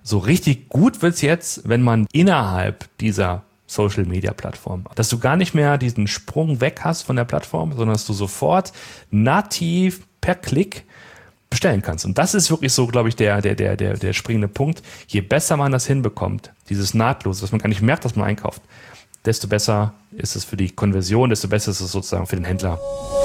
So richtig gut wird's jetzt, wenn man innerhalb dieser Social-Media-Plattform, dass du gar nicht mehr diesen Sprung weg hast von der Plattform, sondern dass du sofort nativ per Klick bestellen kannst. Und das ist wirklich so, glaube ich, der springende Punkt. Je besser man das hinbekommt, dieses Nahtlose, dass man gar nicht merkt, dass man einkauft, desto besser ist es für die Konversion, desto besser ist es sozusagen für den Händler.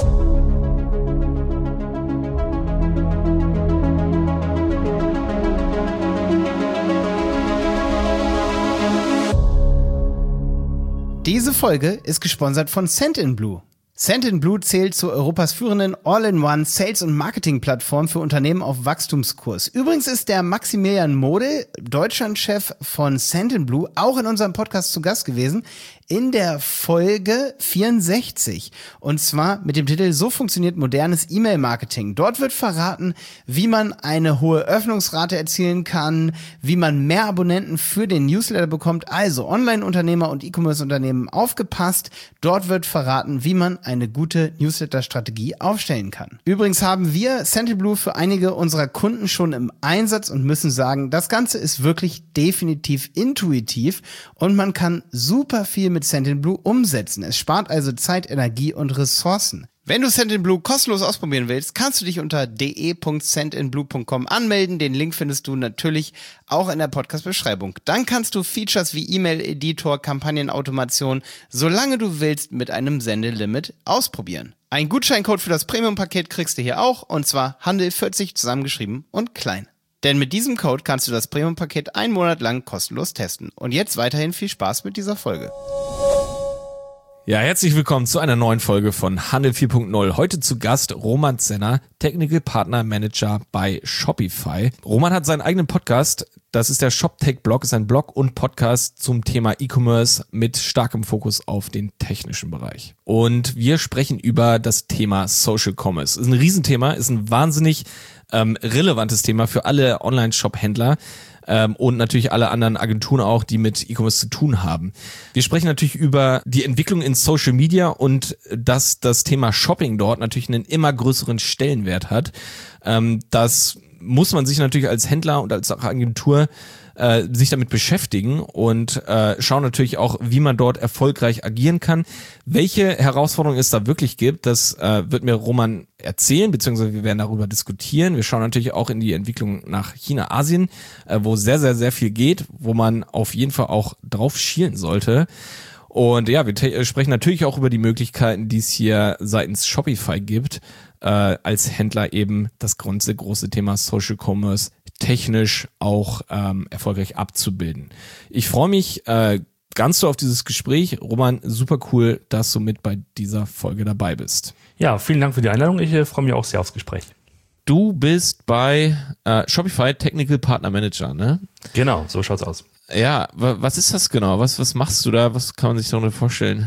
Diese Folge ist gesponsert von Sendinblue. Sendinblue zählt zu Europas führenden All-in-One Sales- und Marketing-Plattform für Unternehmen auf Wachstumskurs. Übrigens ist der Maximilian Mode, Deutschlandchef von Sendinblue, auch in unserem Podcast zu Gast gewesen, in der Folge 64. Und zwar mit dem Titel "So funktioniert modernes E-Mail-Marketing". Dort wird verraten, wie man eine hohe Öffnungsrate erzielen kann, wie man mehr Abonnenten für den Newsletter bekommt. Also Online-Unternehmer und E-Commerce-Unternehmen aufgepasst. Dort wird verraten, wie man eine gute Newsletter-Strategie aufstellen kann. Übrigens haben wir Sendinblue für einige unserer Kunden schon im Einsatz und müssen sagen, das Ganze ist wirklich definitiv intuitiv und man kann super viel mit Sendinblue umsetzen. Es spart also Zeit, Energie und Ressourcen. Wenn du Sendinblue kostenlos ausprobieren willst, kannst du dich unter de.sendinblue.com anmelden. Den Link findest du natürlich auch in der Podcast-Beschreibung. Dann kannst du Features wie E-Mail-Editor, Kampagnenautomation, solange du willst, mit einem Sendelimit ausprobieren. Ein Gutscheincode für das Premium-Paket kriegst du hier auch, und zwar Handel40 zusammengeschrieben und klein. Denn mit diesem Code kannst du das Premium-Paket 1 Monat lang kostenlos testen. Und jetzt weiterhin viel Spaß mit dieser Folge. Ja, herzlich willkommen zu einer neuen Folge von Handel 4.0. Heute zu Gast Roman Zenner, Technical Partner Manager bei Shopify. Roman hat seinen eigenen Podcast, das ist der ShopTech-Blog, ist ein Blog und Podcast zum Thema E-Commerce mit starkem Fokus auf den technischen Bereich. Und wir sprechen über das Thema Social Commerce. Ist ein Riesenthema, ist ein wahnsinnig relevantes Thema für alle Online-Shop-Händler. Und natürlich alle anderen Agenturen auch, die mit E-Commerce zu tun haben. Wir sprechen natürlich über die Entwicklung in Social Media und dass das Thema Shopping dort natürlich einen immer größeren Stellenwert hat. Das muss man sich natürlich als Händler und als Agentur sich damit beschäftigen und schauen natürlich auch, wie man dort erfolgreich agieren kann. Welche Herausforderungen es da wirklich gibt, das wird mir Roman erzählen, beziehungsweise wir werden darüber diskutieren. Wir schauen natürlich auch in die Entwicklung nach China, Asien, wo sehr, sehr, sehr viel geht, wo man auf jeden Fall auch drauf schielen sollte. Und ja, wir sprechen natürlich auch über die Möglichkeiten, die es hier seitens Shopify gibt, als Händler eben das große Thema Social Commerce technisch auch erfolgreich abzubilden. Ich freue mich ganz so auf dieses Gespräch. Roman, super cool, dass du mit bei dieser Folge dabei bist. Ja, vielen Dank für die Einladung. Ich freue mich auch sehr aufs Gespräch. Du bist bei Shopify Technical Partner Manager, ne? Genau, so schaut's aus. Ja, was ist das genau? Was machst du da? Was kann man sich darunter vorstellen?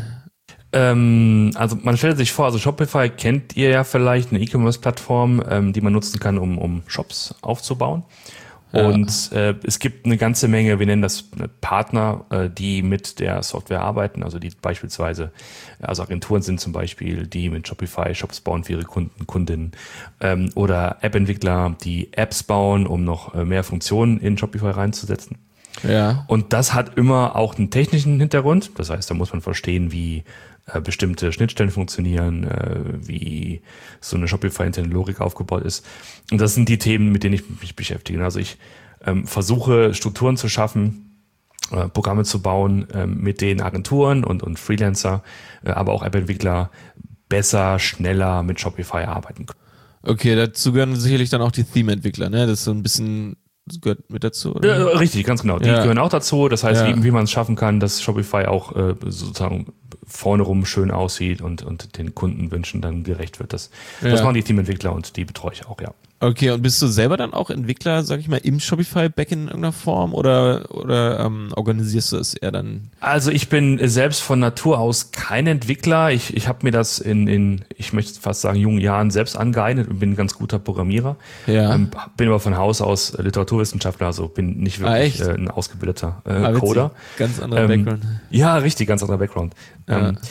Also man stellt sich vor, also Shopify kennt ihr ja vielleicht, eine E-Commerce-Plattform, die man nutzen kann, um Shops aufzubauen. Ja. Und es gibt eine ganze Menge, wir nennen das Partner, die mit der Software arbeiten, also die beispielsweise, also Agenturen sind zum Beispiel, die mit Shopify Shops bauen für ihre Kunden, Kundinnen, oder App-Entwickler, die Apps bauen, um noch mehr Funktionen in Shopify reinzusetzen. Ja. Und das hat immer auch einen technischen Hintergrund, das heißt, da muss man verstehen, wie bestimmte Schnittstellen funktionieren, wie so eine Shopify-interne Logik aufgebaut ist. Und das sind die Themen, mit denen ich mich beschäftige. Also ich versuche Strukturen zu schaffen, Programme zu bauen, mit denen Agenturen und Freelancer, aber auch App-Entwickler besser, schneller mit Shopify arbeiten können. Okay, dazu gehören sicherlich dann auch die Theme-Entwickler, ne? Das ist so ein bisschen... Das gehört mit dazu, oder? Ja, richtig, ganz genau. Die gehören auch dazu. Das heißt, wie man es schaffen kann, dass Shopify auch sozusagen vorne rum schön aussieht und den Kundenwünschen dann gerecht wird. Das machen die Teamentwickler und die betreue ich auch, ja. Okay, und bist du selber dann auch Entwickler, sag ich mal, im Shopify-Backend in irgendeiner Form oder organisierst du es eher dann? Also ich bin selbst von Natur aus kein Entwickler. Ich habe mir das in, ich möchte fast sagen, jungen Jahren selbst angeeignet und bin ein ganz guter Programmierer. Ja. Bin aber von Haus aus Literaturwissenschaftler, also bin nicht wirklich ein ausgebildeter Coder. Ganz anderer Background. Ja, richtig, ganz anderer Background. Ja.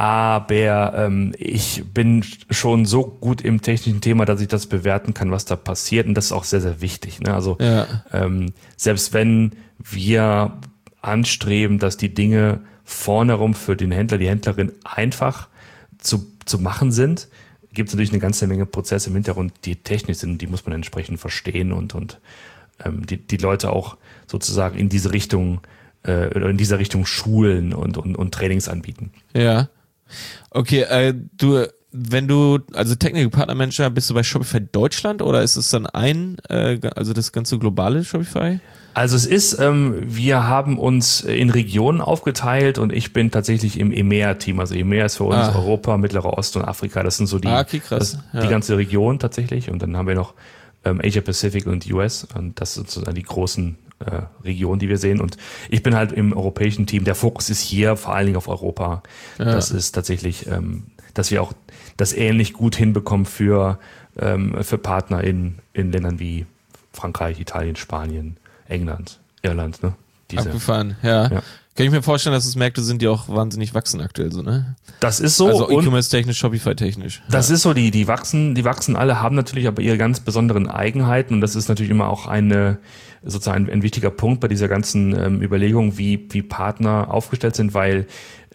Aber ich bin schon so gut im technischen Thema, dass ich das bewerten kann, was da passiert. Und das ist auch sehr, sehr wichtig. Ne? Also selbst wenn wir anstreben, dass die Dinge vorne rum für den Händler, die Händlerin einfach zu machen sind, gibt es natürlich eine ganze Menge Prozesse im Hintergrund, die technisch sind, die muss man entsprechend verstehen und die Leute auch sozusagen in diese Richtung oder in dieser Richtung schulen und Trainings anbieten. Ja. Okay, wenn du, also Technical Partner Manager, bist du bei Shopify Deutschland oder ist es dann also das ganze globale Shopify? Also es ist, wir haben uns in Regionen aufgeteilt und ich bin tatsächlich im EMEA-Team. Also EMEA ist für uns Europa, Mittlerer Osten und Afrika. Das sind so die ganze Region tatsächlich. Und dann haben wir noch Asia Pacific und US. Und das sind sozusagen die großen Regionen, die wir sehen. Und ich bin halt im europäischen Team. Der Fokus ist hier vor allen Dingen auf Europa. Ja. Das ist tatsächlich, dass wir auch das ähnlich gut hinbekommen für Partner in Ländern wie Frankreich, Italien, Spanien, England, Irland, ne? Abgefahren, ja. Kann ich mir vorstellen, dass es Märkte sind, die auch wahnsinnig wachsen aktuell, so, ne? Das ist so. Also E-Commerce-technisch, Shopify-technisch. Das ist so, die wachsen alle, haben natürlich aber ihre ganz besonderen Eigenheiten und das ist natürlich immer auch sozusagen ein wichtiger Punkt bei dieser ganzen Überlegung, wie Partner aufgestellt sind, weil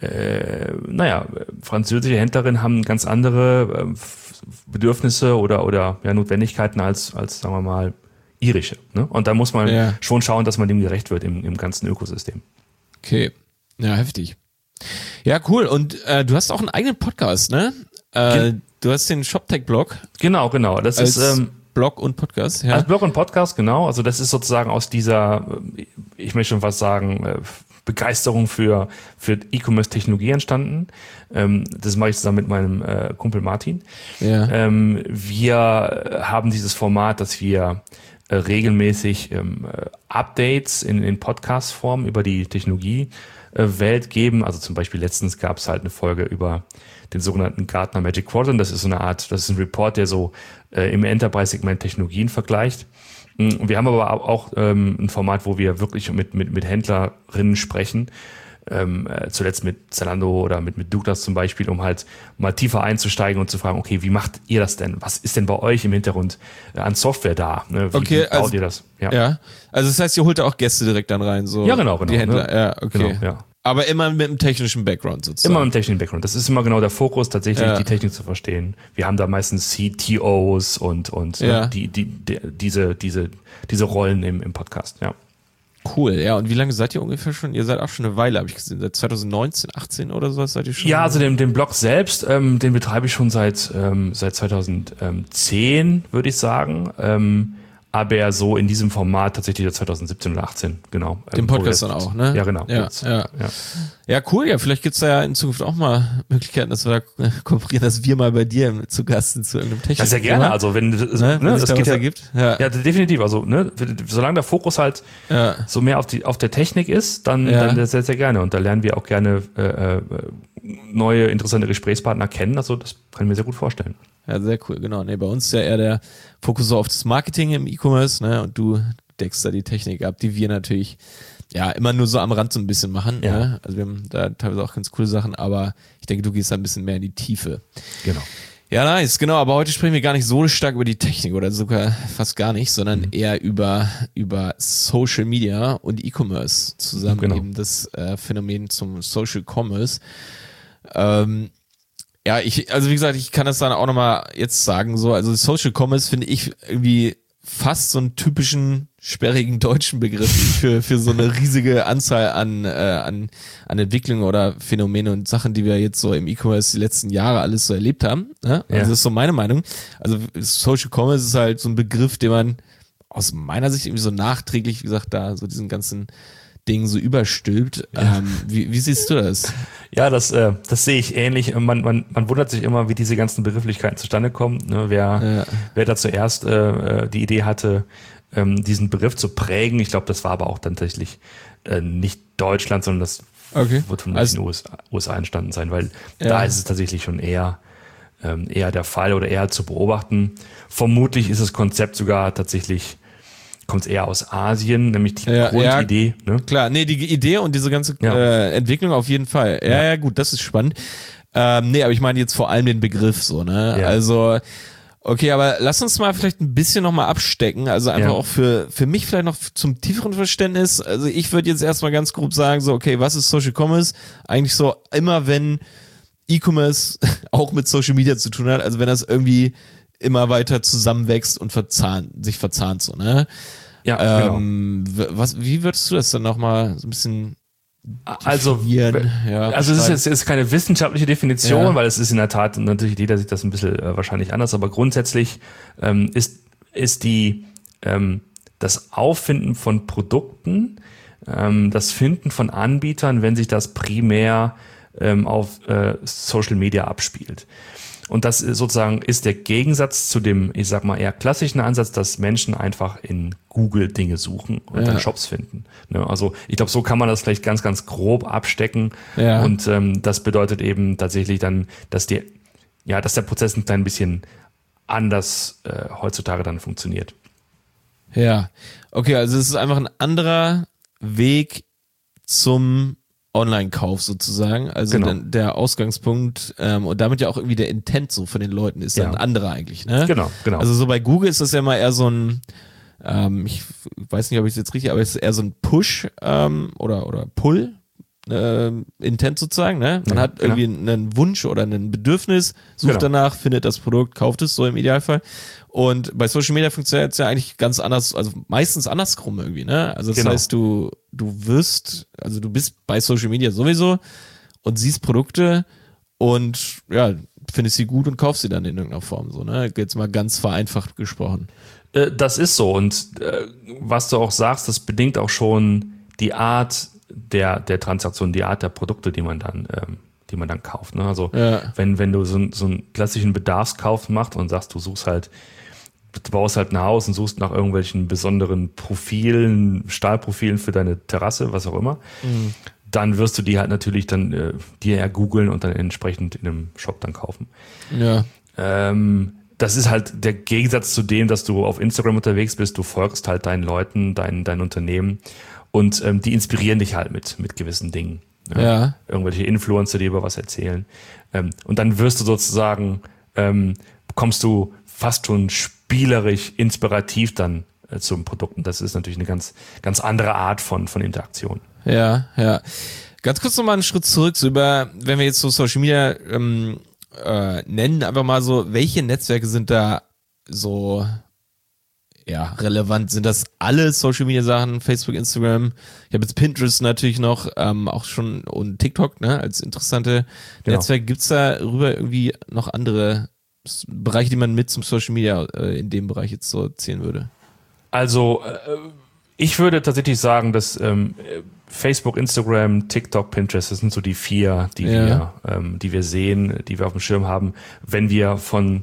französische Händlerinnen haben ganz andere Bedürfnisse oder Notwendigkeiten als sagen wir mal irische. Ne? Und da muss man schon schauen, dass man dem gerecht wird im ganzen Ökosystem. Okay, ja, heftig. Ja, cool. Und du hast auch einen eigenen Podcast, ne? Du hast den ShopTech-Blog. Genau. Das ist Blog und Podcast. Ja. Als Blog und Podcast, genau. Also das ist sozusagen aus dieser, ich möchte schon fast sagen, Begeisterung für E-Commerce-Technologie entstanden. Das mache ich zusammen mit meinem Kumpel Martin. Ja. Wir haben dieses Format, dass wir regelmäßig Updates in Podcast-Form über die Technologiewelt geben. Also zum Beispiel letztens gab es halt eine Folge über den sogenannten Gartner Magic Quadrant. Das ist das ist ein Report, der so im Enterprise-Segment Technologien vergleicht. Wir haben aber auch ein Format, wo wir wirklich mit Händlerinnen sprechen, zuletzt mit Zalando oder mit Douglas zum Beispiel, um halt mal tiefer einzusteigen und zu fragen, okay, wie macht ihr das denn? Was ist denn bei euch im Hintergrund an Software da? Wie baut ihr das? Ja, also das heißt, ihr holt da auch Gäste direkt dann rein, so. Ja, genau. Die Händler, ne? Ja, okay. Genau, ja. Aber immer mit einem technischen Background sozusagen. Immer mit einem technischen Background. Das ist immer genau der Fokus, tatsächlich die Technik zu verstehen. Wir haben da meistens CTOs und diese Rollen im Podcast, ja. Cool, ja. Und wie lange seid ihr ungefähr schon? Ihr seid auch schon eine Weile, habe ich gesehen. Seit 2019, 18 oder sowas seid ihr schon? Ja, also den Blog selbst, den betreibe ich schon seit 2010, würde ich sagen. Aber so in diesem Format tatsächlich seit 2017 oder 18, genau. Den Podcast dann auch, ne? Ja, genau. Ja, cool. Ja, vielleicht gibt's da ja in Zukunft auch mal Möglichkeiten, dass wir da kooperieren, dass wir mal bei dir zu Gast sind zu irgendeinem Technik. Ja, sehr gerne. Also wenn es da geht ergibt. Ja, definitiv. Also solange der Fokus halt so mehr auf der Technik ist, dann sehr, sehr gerne. Und da lernen wir auch gerne neue, interessante Gesprächspartner kennen. Also das kann ich mir sehr gut vorstellen. Ja, sehr cool, genau. Nee, bei uns ist ja eher der Fokus so auf das Marketing im E-Commerce, ne? Und du deckst da die Technik ab, die wir natürlich immer nur so am Rand so ein bisschen machen. Ja. Ne? Also wir haben da teilweise auch ganz coole Sachen, aber ich denke, du gehst da ein bisschen mehr in die Tiefe. Genau. Ja, nice, genau. Aber heute sprechen wir gar nicht so stark über die Technik oder sogar fast gar nicht, sondern eher über Social Media und E-Commerce zusammen, genau. Eben das Phänomen zum Social Commerce. Ja, also wie gesagt, ich kann das dann auch nochmal jetzt sagen, so, also Social Commerce finde ich irgendwie fast so einen typischen sperrigen deutschen Begriff für so eine riesige Anzahl an Entwicklungen oder Phänomene und Sachen, die wir jetzt so im E-Commerce die letzten Jahre alles so erlebt haben. Ne? Also das ist so meine Meinung. Also Social Commerce ist halt so ein Begriff, den man aus meiner Sicht irgendwie so nachträglich, wie gesagt, da so diesen ganzen Ding so überstülpt. Ja. Wie siehst du das? Ja, das sehe ich ähnlich. Man wundert sich immer, wie diese ganzen Begrifflichkeiten zustande kommen. Ne? Wer da zuerst die Idee hatte, diesen Begriff zu prägen, ich glaube, das war aber auch dann tatsächlich nicht Deutschland, sondern das wird von den USA entstanden sein, weil da ist es tatsächlich schon eher der Fall oder eher zu beobachten. Vermutlich ist das Konzept sogar tatsächlich kommt es eher aus Asien, nämlich die Grundidee. Ne? Klar, nee, die Idee und diese ganze Entwicklung auf jeden Fall. Ja, gut, das ist spannend. Nee, aber ich meine jetzt vor allem den Begriff so, ne? Ja. Also, okay, aber lass uns mal vielleicht ein bisschen nochmal abstecken, also einfach auch für mich vielleicht noch zum tieferen Verständnis. Also ich würde jetzt erstmal ganz grob sagen, so, okay, was ist Social Commerce? Eigentlich so immer, wenn E-Commerce auch mit Social Media zu tun hat, also wenn das irgendwie immer weiter zusammenwächst und sich verzahnt so, ne? Ja, genau. Wie würdest du das dann nochmal so ein bisschen Also es ist jetzt keine wissenschaftliche Definition, weil es ist in der Tat, natürlich jeder sieht das ein bisschen wahrscheinlich anders, aber grundsätzlich ist das Auffinden von Produkten, das Finden von Anbietern, wenn sich das primär auf Social Media abspielt. Und das ist sozusagen ist der Gegensatz zu dem, ich sag mal, eher klassischen Ansatz, dass Menschen einfach in Google Dinge suchen und dann Shops finden. Ne? Also ich glaube, so kann man das vielleicht ganz, ganz grob abstecken. Ja. Und das bedeutet eben tatsächlich dann, dass der Prozess ein klein bisschen anders heutzutage dann funktioniert. Ja, okay, also es ist einfach ein anderer Weg zum Online-Kauf sozusagen, also der Ausgangspunkt und damit ja auch irgendwie der Intent so von den Leuten ist dann ein anderer eigentlich, ne? Genau. Also so bei Google ist das ja mal eher so ein, ich weiß nicht, ob ich es jetzt richtig, aber es ist eher so ein Push oder Pull Intent sozusagen, ne? Man hat irgendwie einen Wunsch oder ein Bedürfnis, sucht danach, findet das Produkt, kauft es so im Idealfall. Und bei Social Media funktioniert es ja eigentlich ganz anders, also meistens andersrum irgendwie, ne? Also das heißt, du bist bei Social Media sowieso und siehst Produkte und ja, findest sie gut und kaufst sie dann in irgendeiner Form, so, ne? Jetzt mal ganz vereinfacht gesprochen. Das ist so und was du auch sagst, das bedingt auch schon die Art der Transaktion, die Art der Produkte, die man dann kauft. Ne? Also wenn du so einen klassischen Bedarfskauf machst und sagst, du baust halt ein Haus und suchst nach irgendwelchen besonderen Profilen, Stahlprofilen für deine Terrasse, was auch immer, dann wirst du die halt natürlich dann dir googeln und dann entsprechend in einem Shop dann kaufen. Ja. Das ist halt der Gegensatz zu dem, dass du auf Instagram unterwegs bist, du folgst halt deinen Leuten, dein Unternehmen und die inspirieren dich halt mit gewissen Dingen. Ja. Irgendwelche Influencer, die über was erzählen. Und dann wirst du sozusagen, kommst du fast schon spielerisch, inspirativ dann zum Produkt. Und das ist natürlich eine ganz, ganz andere Art von Interaktion. Ja. Ganz kurz nochmal einen Schritt zurück, wenn wir jetzt so Social Media nennen, einfach mal so, welche Netzwerke sind da so relevant? Sind das alle Social Media Sachen, Facebook, Instagram? Ich habe jetzt Pinterest natürlich noch, auch schon und TikTok, ne, als interessante Netzwerke. Gibt's da rüber irgendwie noch andere Bereiche, die man mit zum Social Media in dem Bereich jetzt so zählen würde? Also ich würde tatsächlich sagen, dass Facebook, Instagram, TikTok, Pinterest, das sind so die 4, die wir sehen, die wir auf dem Schirm haben, wenn wir von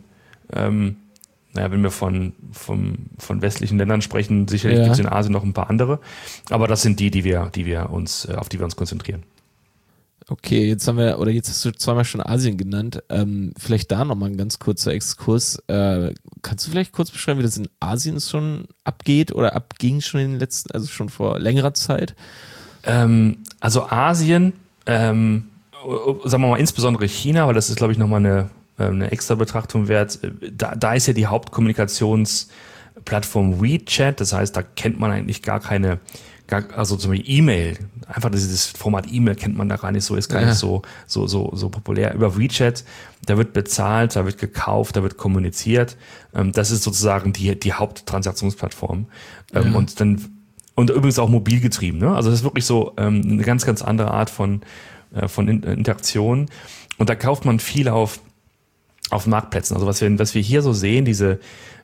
westlichen Ländern sprechen. Sicherlich gibt es in Asien noch ein paar andere, aber das sind auf die wir uns konzentrieren. Okay, jetzt hast du zweimal schon Asien genannt. Vielleicht da nochmal ein ganz kurzer Exkurs. Kannst du vielleicht kurz beschreiben, wie das in Asien schon abgeht oder abging schon in den letzten, also schon vor längerer Zeit? Also Asien, sagen wir mal insbesondere China, weil das ist, glaube ich, nochmal eine extra Betrachtung wert. Da ist ja die Hauptkommunikationsplattform WeChat, das heißt, da kennt man eigentlich also zum Beispiel E-Mail, einfach dieses Format E-Mail kennt man da gar nicht so, ist gar nicht so populär. Über WeChat, da wird bezahlt, da wird gekauft, da wird kommuniziert. Das ist sozusagen die Haupttransaktionsplattform. Und übrigens auch mobil getrieben. Ne? Also das ist wirklich so eine ganz, ganz andere Art von Interaktion. Und da kauft man viel auf Marktplätzen. Also was wir hier so sehen, diese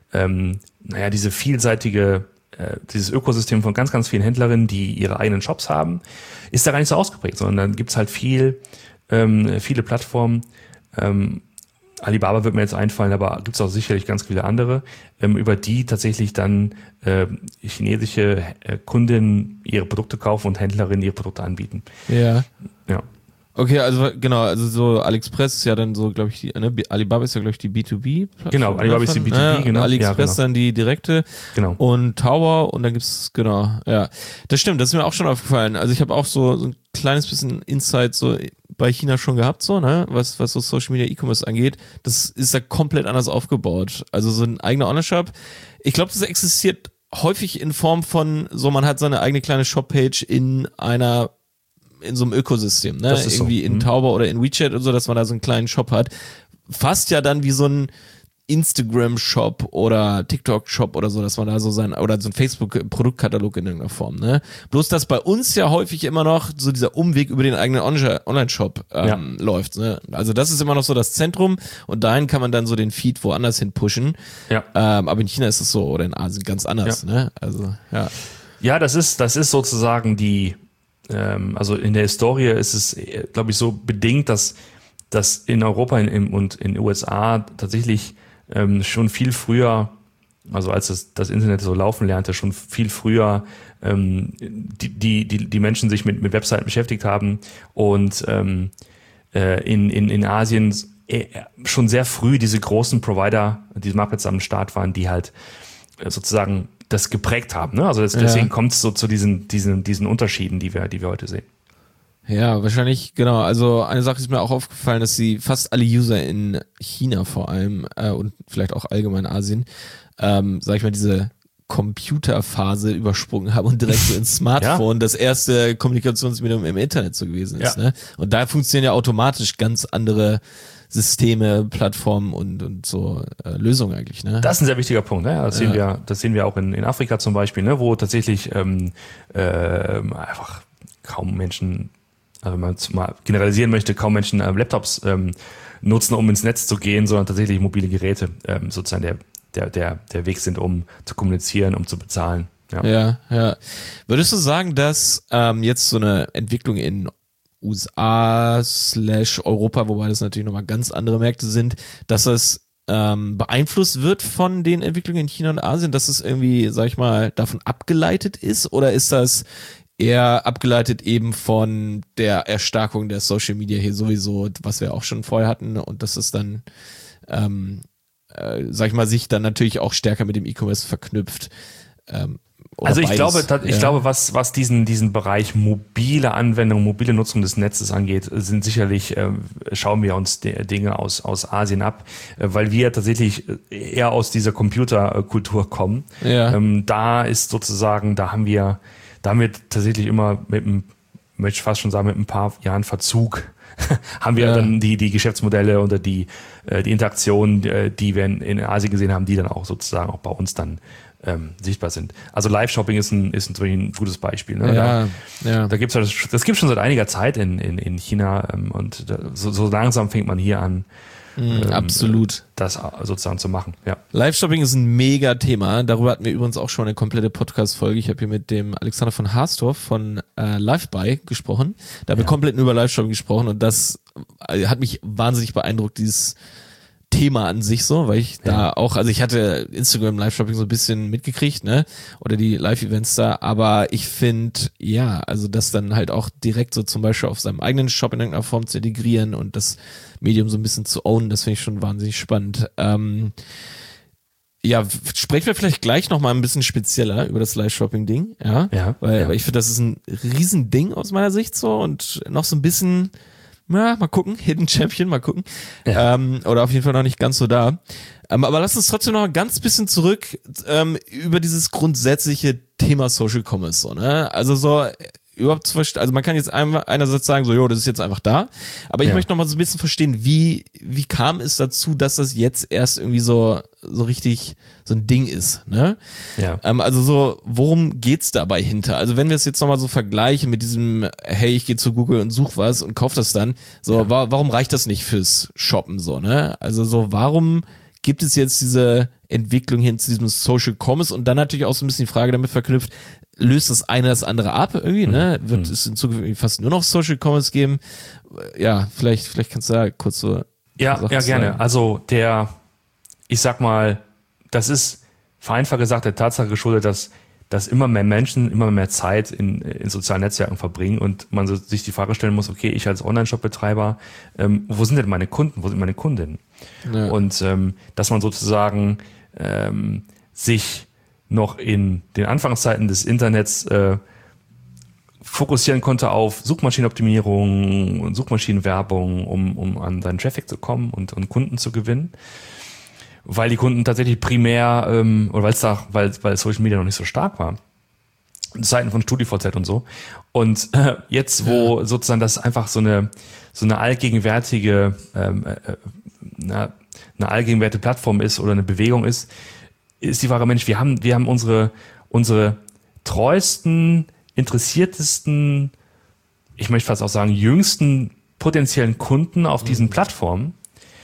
vielseitige dieses Ökosystem von ganz, ganz vielen Händlerinnen, die ihre eigenen Shops haben, ist da gar nicht so ausgeprägt, sondern dann gibt's halt viele Plattformen. Alibaba wird mir jetzt einfallen, aber gibt's auch sicherlich ganz viele andere, über die tatsächlich dann chinesische Kundinnen ihre Produkte kaufen und Händlerinnen ihre Produkte anbieten. Ja. Okay, also genau, also so AliExpress ist ja dann so, glaube ich, Alibaba ist ja, glaube ich, die B2B. Genau, Alibaba ist die B2B, genau. AliExpress dann die direkte. Genau. Und Taobao und dann gibt's, Das stimmt, das ist mir auch schon aufgefallen. Also ich habe auch so ein kleines bisschen Insight so bei China schon gehabt, so, ne, was so Social Media E-Commerce angeht. Das ist da komplett anders aufgebaut. Also so ein eigener Online-Shop. Ich glaube, das existiert häufig in Form von, so man hat seine eigene kleine Shop-Page in so einem Ökosystem, ne? Das ist irgendwie so. in Taobao oder in WeChat und so, dass man da so einen kleinen Shop hat. Fast ja dann wie so ein Instagram-Shop oder TikTok-Shop oder so, dass man da so oder so ein Facebook-Produktkatalog in irgendeiner Form, ne? Bloß, dass bei uns ja häufig immer noch so dieser Umweg über den eigenen Online-Shop läuft, ne? Also das ist immer noch so das Zentrum und dahin kann man dann so den Feed woanders hin pushen. Ja. Aber in China ist es so oder in Asien ganz anders, ne? Also, ja. Ja, das ist sozusagen also in der Historie ist es, glaube ich, so bedingt, dass in Europa und in den USA tatsächlich schon viel früher, also als das Internet so laufen lernte, schon viel früher die Menschen sich mit Webseiten beschäftigt haben und in Asien schon sehr früh diese großen Provider, diese Marktplätze am Start waren, die halt sozusagen das geprägt haben. Ne? Also deswegen kommt es so zu diesen Unterschieden, die wir heute sehen. Ja, wahrscheinlich, genau. Also eine Sache ist mir auch aufgefallen, dass sie fast alle User in China vor allem und vielleicht auch allgemein Asien, sag ich mal, diese Computerphase übersprungen haben und direkt so ins Smartphone das erste Kommunikationsmedium im Internet so gewesen ist. Ja. Ne? Und da funktionieren ja automatisch ganz andere Systeme, Plattformen und so Lösungen eigentlich. Ne? Das ist ein sehr wichtiger Punkt. Ne? Das sehen wir auch in Afrika zum Beispiel, ne? Wo tatsächlich einfach kaum Menschen, also wenn man es mal generalisieren möchte, kaum Menschen Laptops nutzen, um ins Netz zu gehen, sondern tatsächlich mobile Geräte sozusagen der Weg sind, um zu kommunizieren, um zu bezahlen. Ja. Würdest du sagen, dass jetzt so eine Entwicklung in USA/Europa, wobei das natürlich nochmal ganz andere Märkte sind, dass das beeinflusst wird von den Entwicklungen in China und Asien, dass es irgendwie, sag ich mal, davon abgeleitet ist? Oder ist das eher abgeleitet eben von der Erstarkung der Social Media hier sowieso, was wir auch schon vorher hatten und dass es dann, sag ich mal, sich dann natürlich auch stärker mit dem E-Commerce verknüpft? Also ich glaube, was diesen Bereich mobile Anwendung, mobile Nutzung des Netzes angeht, sind sicherlich, schauen wir uns Dinge aus Asien ab, weil wir tatsächlich eher aus dieser Computerkultur kommen. Ja. Da ist sozusagen, da haben wir tatsächlich immer möchte ich fast schon sagen, mit ein paar Jahren Verzug haben wir dann die Geschäftsmodelle oder die Interaktionen, die wir in Asien gesehen haben, die dann auch sozusagen auch bei uns dann sichtbar sind. Also Live-Shopping ist ein gutes Beispiel. Ne? Das gibt's schon seit einiger Zeit in China und so langsam fängt man hier an, absolut, das sozusagen zu machen. Ja. Live-Shopping ist ein mega Thema. Darüber hatten wir übrigens auch schon eine komplette Podcast-Folge. Ich habe hier mit dem Alexander von Haasdorf von LiveBuy gesprochen. Da haben wir komplett über Live-Shopping gesprochen und das hat mich wahnsinnig beeindruckt, dieses Thema an sich so, weil ich da auch, also ich hatte Instagram Live-Shopping so ein bisschen mitgekriegt, ne, oder die Live-Events da, aber ich finde, also das dann halt auch direkt so zum Beispiel auf seinem eigenen Shop in irgendeiner Form zu integrieren und das Medium so ein bisschen zu ownen, das finde ich schon wahnsinnig spannend. Sprechen wir vielleicht gleich nochmal ein bisschen spezieller über das Live-Shopping-Ding, weil ich finde, das ist ein Riesending aus meiner Sicht so und noch so ein bisschen, mal gucken, Hidden Champion, mal gucken. Oder auf jeden Fall noch nicht ganz so da. Aber lass uns trotzdem noch ein ganz bisschen zurück über dieses grundsätzliche Thema Social Commerce. So, ne? Also so überhaupt zu verstehen, also man kann jetzt einerseits sagen, so, das ist jetzt einfach da. Aber ich möchte noch mal so ein bisschen verstehen, wie kam es dazu, dass das jetzt erst irgendwie so richtig so ein Ding ist, ne? Ja. Also so, worum geht's dabei hinter? Also wenn wir es jetzt nochmal so vergleichen mit diesem, hey, ich gehe zu Google und such was und kauf das dann, so, warum reicht das nicht fürs Shoppen, so, ne? Also so, warum gibt es jetzt diese Entwicklung hin zu diesem Social Commerce und dann natürlich auch so ein bisschen die Frage damit verknüpft, löst das eine das andere ab irgendwie, ne? Wird es in Zukunft fast nur noch Social Commerce geben? Ja, vielleicht kannst du da kurz so Sachen gerne. Sagen. Also ich sag mal, das ist vereinfacht gesagt der Tatsache geschuldet, dass immer mehr Menschen immer mehr Zeit in sozialen Netzwerken verbringen und man sich die Frage stellen muss, okay, ich als Online-Shop-Betreiber, wo sind denn meine Kunden, wo sind meine Kundinnen? Ja. Und dass man sozusagen sich noch in den Anfangszeiten des Internets fokussieren konnte auf Suchmaschinenoptimierung und Suchmaschinenwerbung, um an seinen Traffic zu kommen und Kunden zu gewinnen. Weil die Kunden tatsächlich primär, oder weil Social Media noch nicht so stark war. Zeiten von StudiVZ und so. Und jetzt, wo sozusagen das einfach so eine allgegenwärtige, eine allgegenwärtige Plattform ist oder eine Bewegung ist die Frage, Mensch, wir haben unsere treuesten, interessiertesten, ich möchte fast auch sagen, jüngsten potenziellen Kunden auf diesen Plattformen.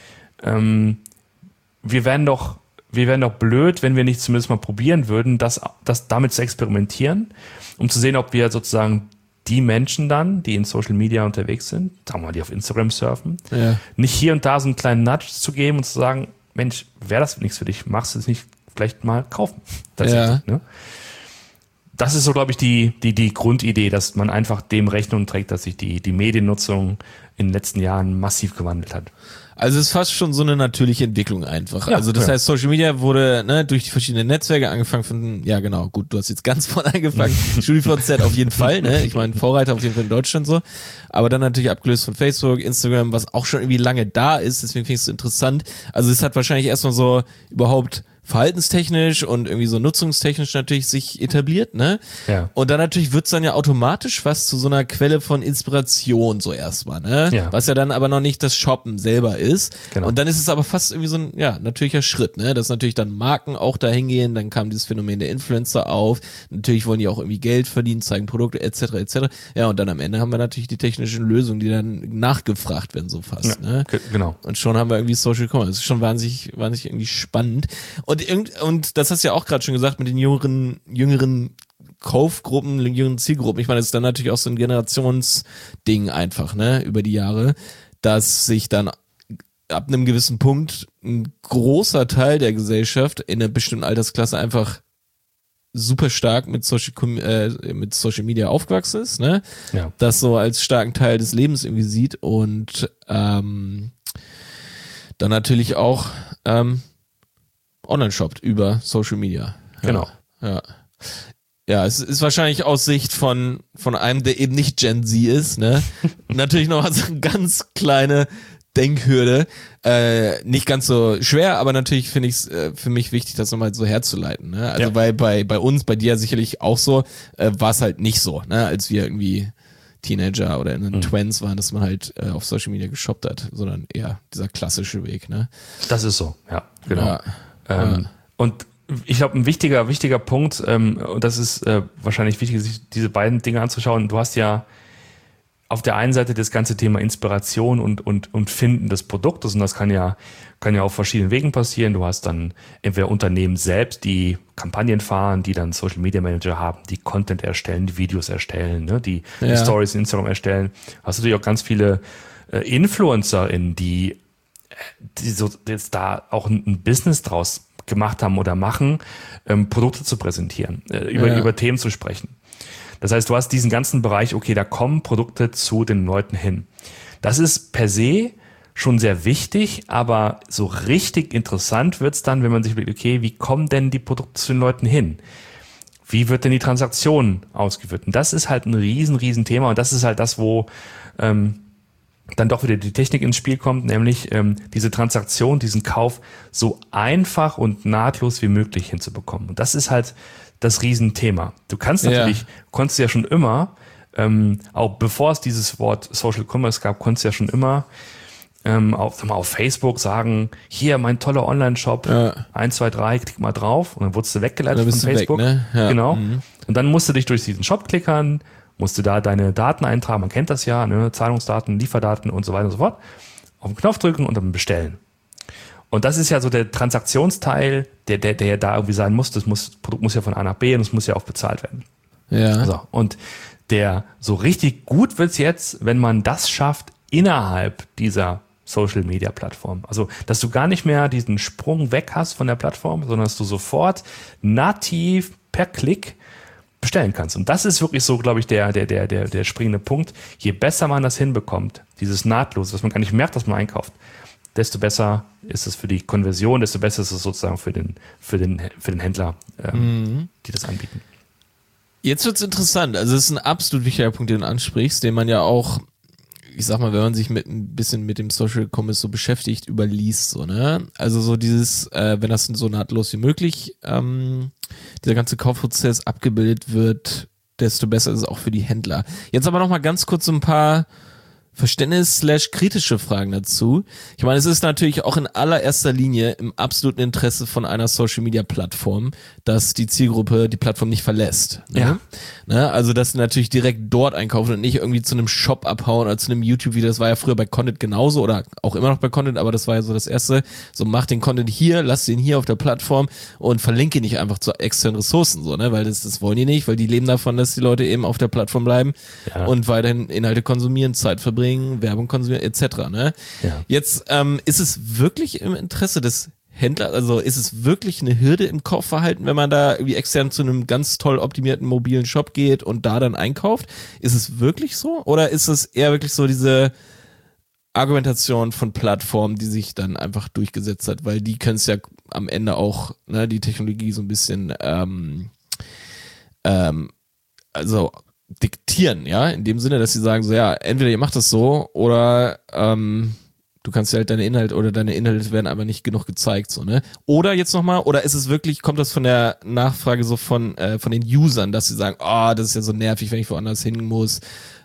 Wir wären doch blöd, wenn wir nicht zumindest mal probieren würden, das damit zu experimentieren, um zu sehen, ob wir sozusagen die Menschen dann, die in Social Media unterwegs sind, sagen wir mal, die auf Instagram surfen, nicht hier und da so einen kleinen Nudge zu geben und zu sagen, Mensch, wäre das nichts für dich, machst du es nicht vielleicht mal kaufen. Ne? Das ist so, glaube ich, die Grundidee, dass man einfach dem Rechnung trägt, dass sich die Mediennutzung in den letzten Jahren massiv gewandelt hat. Also es ist fast schon so eine natürliche Entwicklung einfach. Also das heißt, Social Media wurde durch die verschiedenen Netzwerke angefangen von, ja genau, gut, du hast jetzt ganz vorne angefangen, StudiVZ auf jeden Fall, ne? Ich meine, Vorreiter auf jeden Fall in Deutschland so, aber dann natürlich abgelöst von Facebook, Instagram, was auch schon irgendwie lange da ist, deswegen finde ich es interessant. Also es hat wahrscheinlich erstmal so überhaupt verhaltenstechnisch und irgendwie so nutzungstechnisch natürlich sich etabliert, ne? Ja. Und dann natürlich wird's dann ja automatisch fast zu so einer Quelle von Inspiration so erstmal, ne? Ja. Was ja dann aber noch nicht das Shoppen selber ist. Genau. Und dann ist es aber fast irgendwie so ein, natürlicher Schritt, ne? Dass natürlich dann Marken auch dahin gehen, dann kam dieses Phänomen der Influencer auf. Natürlich wollen die auch irgendwie Geld verdienen, zeigen Produkte, etc., etc. Ja, und dann am Ende haben wir natürlich die technischen Lösungen, die dann nachgefragt werden, so fast, ne? Genau. Und schon haben wir irgendwie Social Commerce. Das ist schon wahnsinnig irgendwie spannend. Und das hast du ja auch gerade schon gesagt mit den jüngeren Kaufgruppen, jüngeren Zielgruppen. Ich meine, das ist dann natürlich auch so ein Generationsding einfach, ne, über die Jahre, dass sich dann ab einem gewissen Punkt ein großer Teil der Gesellschaft in einer bestimmten Altersklasse einfach super stark mit Social Media aufgewachsen ist, ne? Ja. Das so als starken Teil des Lebens irgendwie sieht und dann natürlich auch online shoppt über Social Media. Ja, Genau. Ja. Ja, es ist wahrscheinlich aus Sicht von einem, der eben nicht Gen Z ist, ne? Natürlich noch so eine ganz kleine Denkhürde. Nicht ganz so schwer, aber natürlich finde ich es für mich wichtig, das nochmal so herzuleiten. Ne? Also weil bei uns, bei dir sicherlich auch so, war es halt nicht so, ne? Als wir irgendwie Teenager oder in den Twins waren, dass man halt auf Social Media geshoppt hat, sondern eher dieser klassische Weg. Ne? Das ist so, ja, genau. Ja. Und ich glaube, ein wichtiger Punkt, und das ist wahrscheinlich wichtig, sich diese beiden Dinge anzuschauen. Du hast ja auf der einen Seite das ganze Thema Inspiration und Finden des Produktes, und das kann ja auf verschiedenen Wegen passieren. Du hast dann entweder Unternehmen selbst, die Kampagnen fahren, die dann Social Media Manager haben, die Content erstellen, die Videos erstellen, ne, die Stories in Instagram erstellen. Hast natürlich auch ganz viele InfluencerInnen, die so jetzt da auch ein Business draus gemacht haben oder machen, Produkte zu präsentieren, über Themen zu sprechen. Das heißt, du hast diesen ganzen Bereich, okay, da kommen Produkte zu den Leuten hin. Das ist per se schon sehr wichtig, aber so richtig interessant wird's dann, wenn man sich überlegt, okay, wie kommen denn die Produkte zu den Leuten hin? Wie wird denn die Transaktion ausgeführt? Und das ist halt ein riesen Thema, und das ist halt das, wo dann doch wieder die Technik ins Spiel kommt, nämlich diese Transaktion, diesen Kauf so einfach und nahtlos wie möglich hinzubekommen. Und das ist halt das Riesenthema. Du kannst natürlich, konntest ja schon immer, auch bevor es dieses Wort Social Commerce gab, konntest ja schon immer auf Facebook sagen, hier mein toller Online-Shop, 1, 2, 3, klick mal drauf, und dann wurdest du weggeleitet von Facebook. Weg, ne? Ja. Genau. Und dann musst du dich durch diesen Shop klickern, musst du da deine Daten eintragen, man kennt das ja, ne? Zahlungsdaten, Lieferdaten und so weiter und so fort, auf den Knopf drücken und dann bestellen. Und das ist ja so der Transaktionsteil, der ja da irgendwie sein muss. Das Produkt muss ja von A nach B und es muss ja auch bezahlt werden. Ja. So, und so richtig gut wird's jetzt, wenn man das schafft innerhalb dieser Social-Media-Plattform. Also, dass du gar nicht mehr diesen Sprung weg hast von der Plattform, sondern dass du sofort nativ per Klick bestellen kannst. Und das ist wirklich so, glaube ich, der springende Punkt. Je besser man das hinbekommt, dieses Nahtlos, dass man gar nicht merkt, dass man einkauft, desto besser ist es für die Konversion, desto besser ist es sozusagen für den Händler, die das anbieten. Jetzt wird's interessant. Also es ist ein absolut wichtiger Punkt, den du ansprichst, den man ja auch, ich sag mal, wenn man sich ein bisschen mit dem Social Commerce so beschäftigt, überliest, so, ne? Also so dieses, wenn das so nahtlos wie möglich, dieser ganze Kaufprozess abgebildet wird, desto besser ist es auch für die Händler. Jetzt aber nochmal ganz kurz so ein paar Verständnis/kritische Fragen dazu. Ich meine, es ist natürlich auch in allererster Linie im absoluten Interesse von einer Social-Media-Plattform, dass die Zielgruppe die Plattform nicht verlässt. Ne? Ja. Ne? Also, dass sie natürlich direkt dort einkaufen und nicht irgendwie zu einem Shop abhauen oder zu einem YouTube-Video. Das war ja früher bei Content genauso oder auch immer noch bei Content, aber das war ja so das Erste. So, mach den Content hier, lass den hier auf der Plattform und verlinke nicht einfach zu externen Ressourcen, so, ne? Weil das wollen die nicht, weil die leben davon, dass die Leute eben auf der Plattform bleiben und weiterhin Inhalte konsumieren, Zeit verbringen, Werbung konsumieren, etc. Ne? Ja. Jetzt ist es wirklich im Interesse des Händlers, also ist es wirklich eine Hürde im Kaufverhalten, wenn man da irgendwie extern zu einem ganz toll optimierten mobilen Shop geht und da dann einkauft? Ist es wirklich so? Oder ist es eher wirklich so diese Argumentation von Plattformen, die sich dann einfach durchgesetzt hat, weil die können es ja am Ende auch, ne, die Technologie so ein bisschen also diktieren, ja, in dem Sinne, dass sie sagen so, ja, entweder ihr macht das so oder du kannst ja halt deine Inhalte werden aber nicht genug gezeigt, so, ne? Oder jetzt nochmal, oder ist es wirklich, kommt das von der Nachfrage so von den Usern, dass sie sagen, das ist ja so nervig, wenn ich woanders hin muss,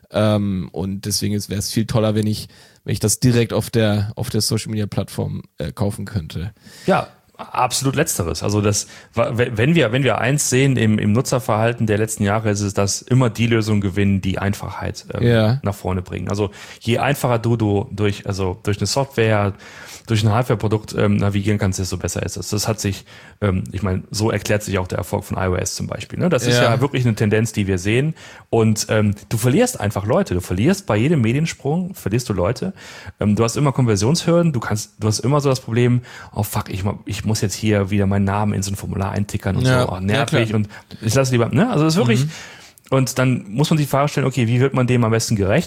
und deswegen wäre es viel toller, wenn ich das direkt auf der Social Media Plattform kaufen könnte. Ja, absolut Letzteres. Also wenn wir eins sehen im Nutzerverhalten der letzten Jahre, ist es, dass immer die Lösungen gewinnen, die Einfachheit nach vorne bringen. Also je einfacher du durch eine Software, durch ein Hardware-Produkt navigieren kannst, desto besser ist es. Das hat sich, ich meine, so erklärt sich auch der Erfolg von iOS zum Beispiel. Ne? Das ist ja wirklich eine Tendenz, die wir sehen. Und du verlierst einfach Leute. Du verlierst bei jedem Mediensprung, verlierst du Leute. Du hast immer Konversionshürden. Du hast immer so das Problem, oh fuck, ich muss jetzt hier wieder meinen Namen in so ein Formular eintickern und so, nervig. Ja, und ich lasse lieber, ne? Also das ist wirklich, und dann muss man sich die Frage stellen, okay, wie wird man dem am besten gerecht?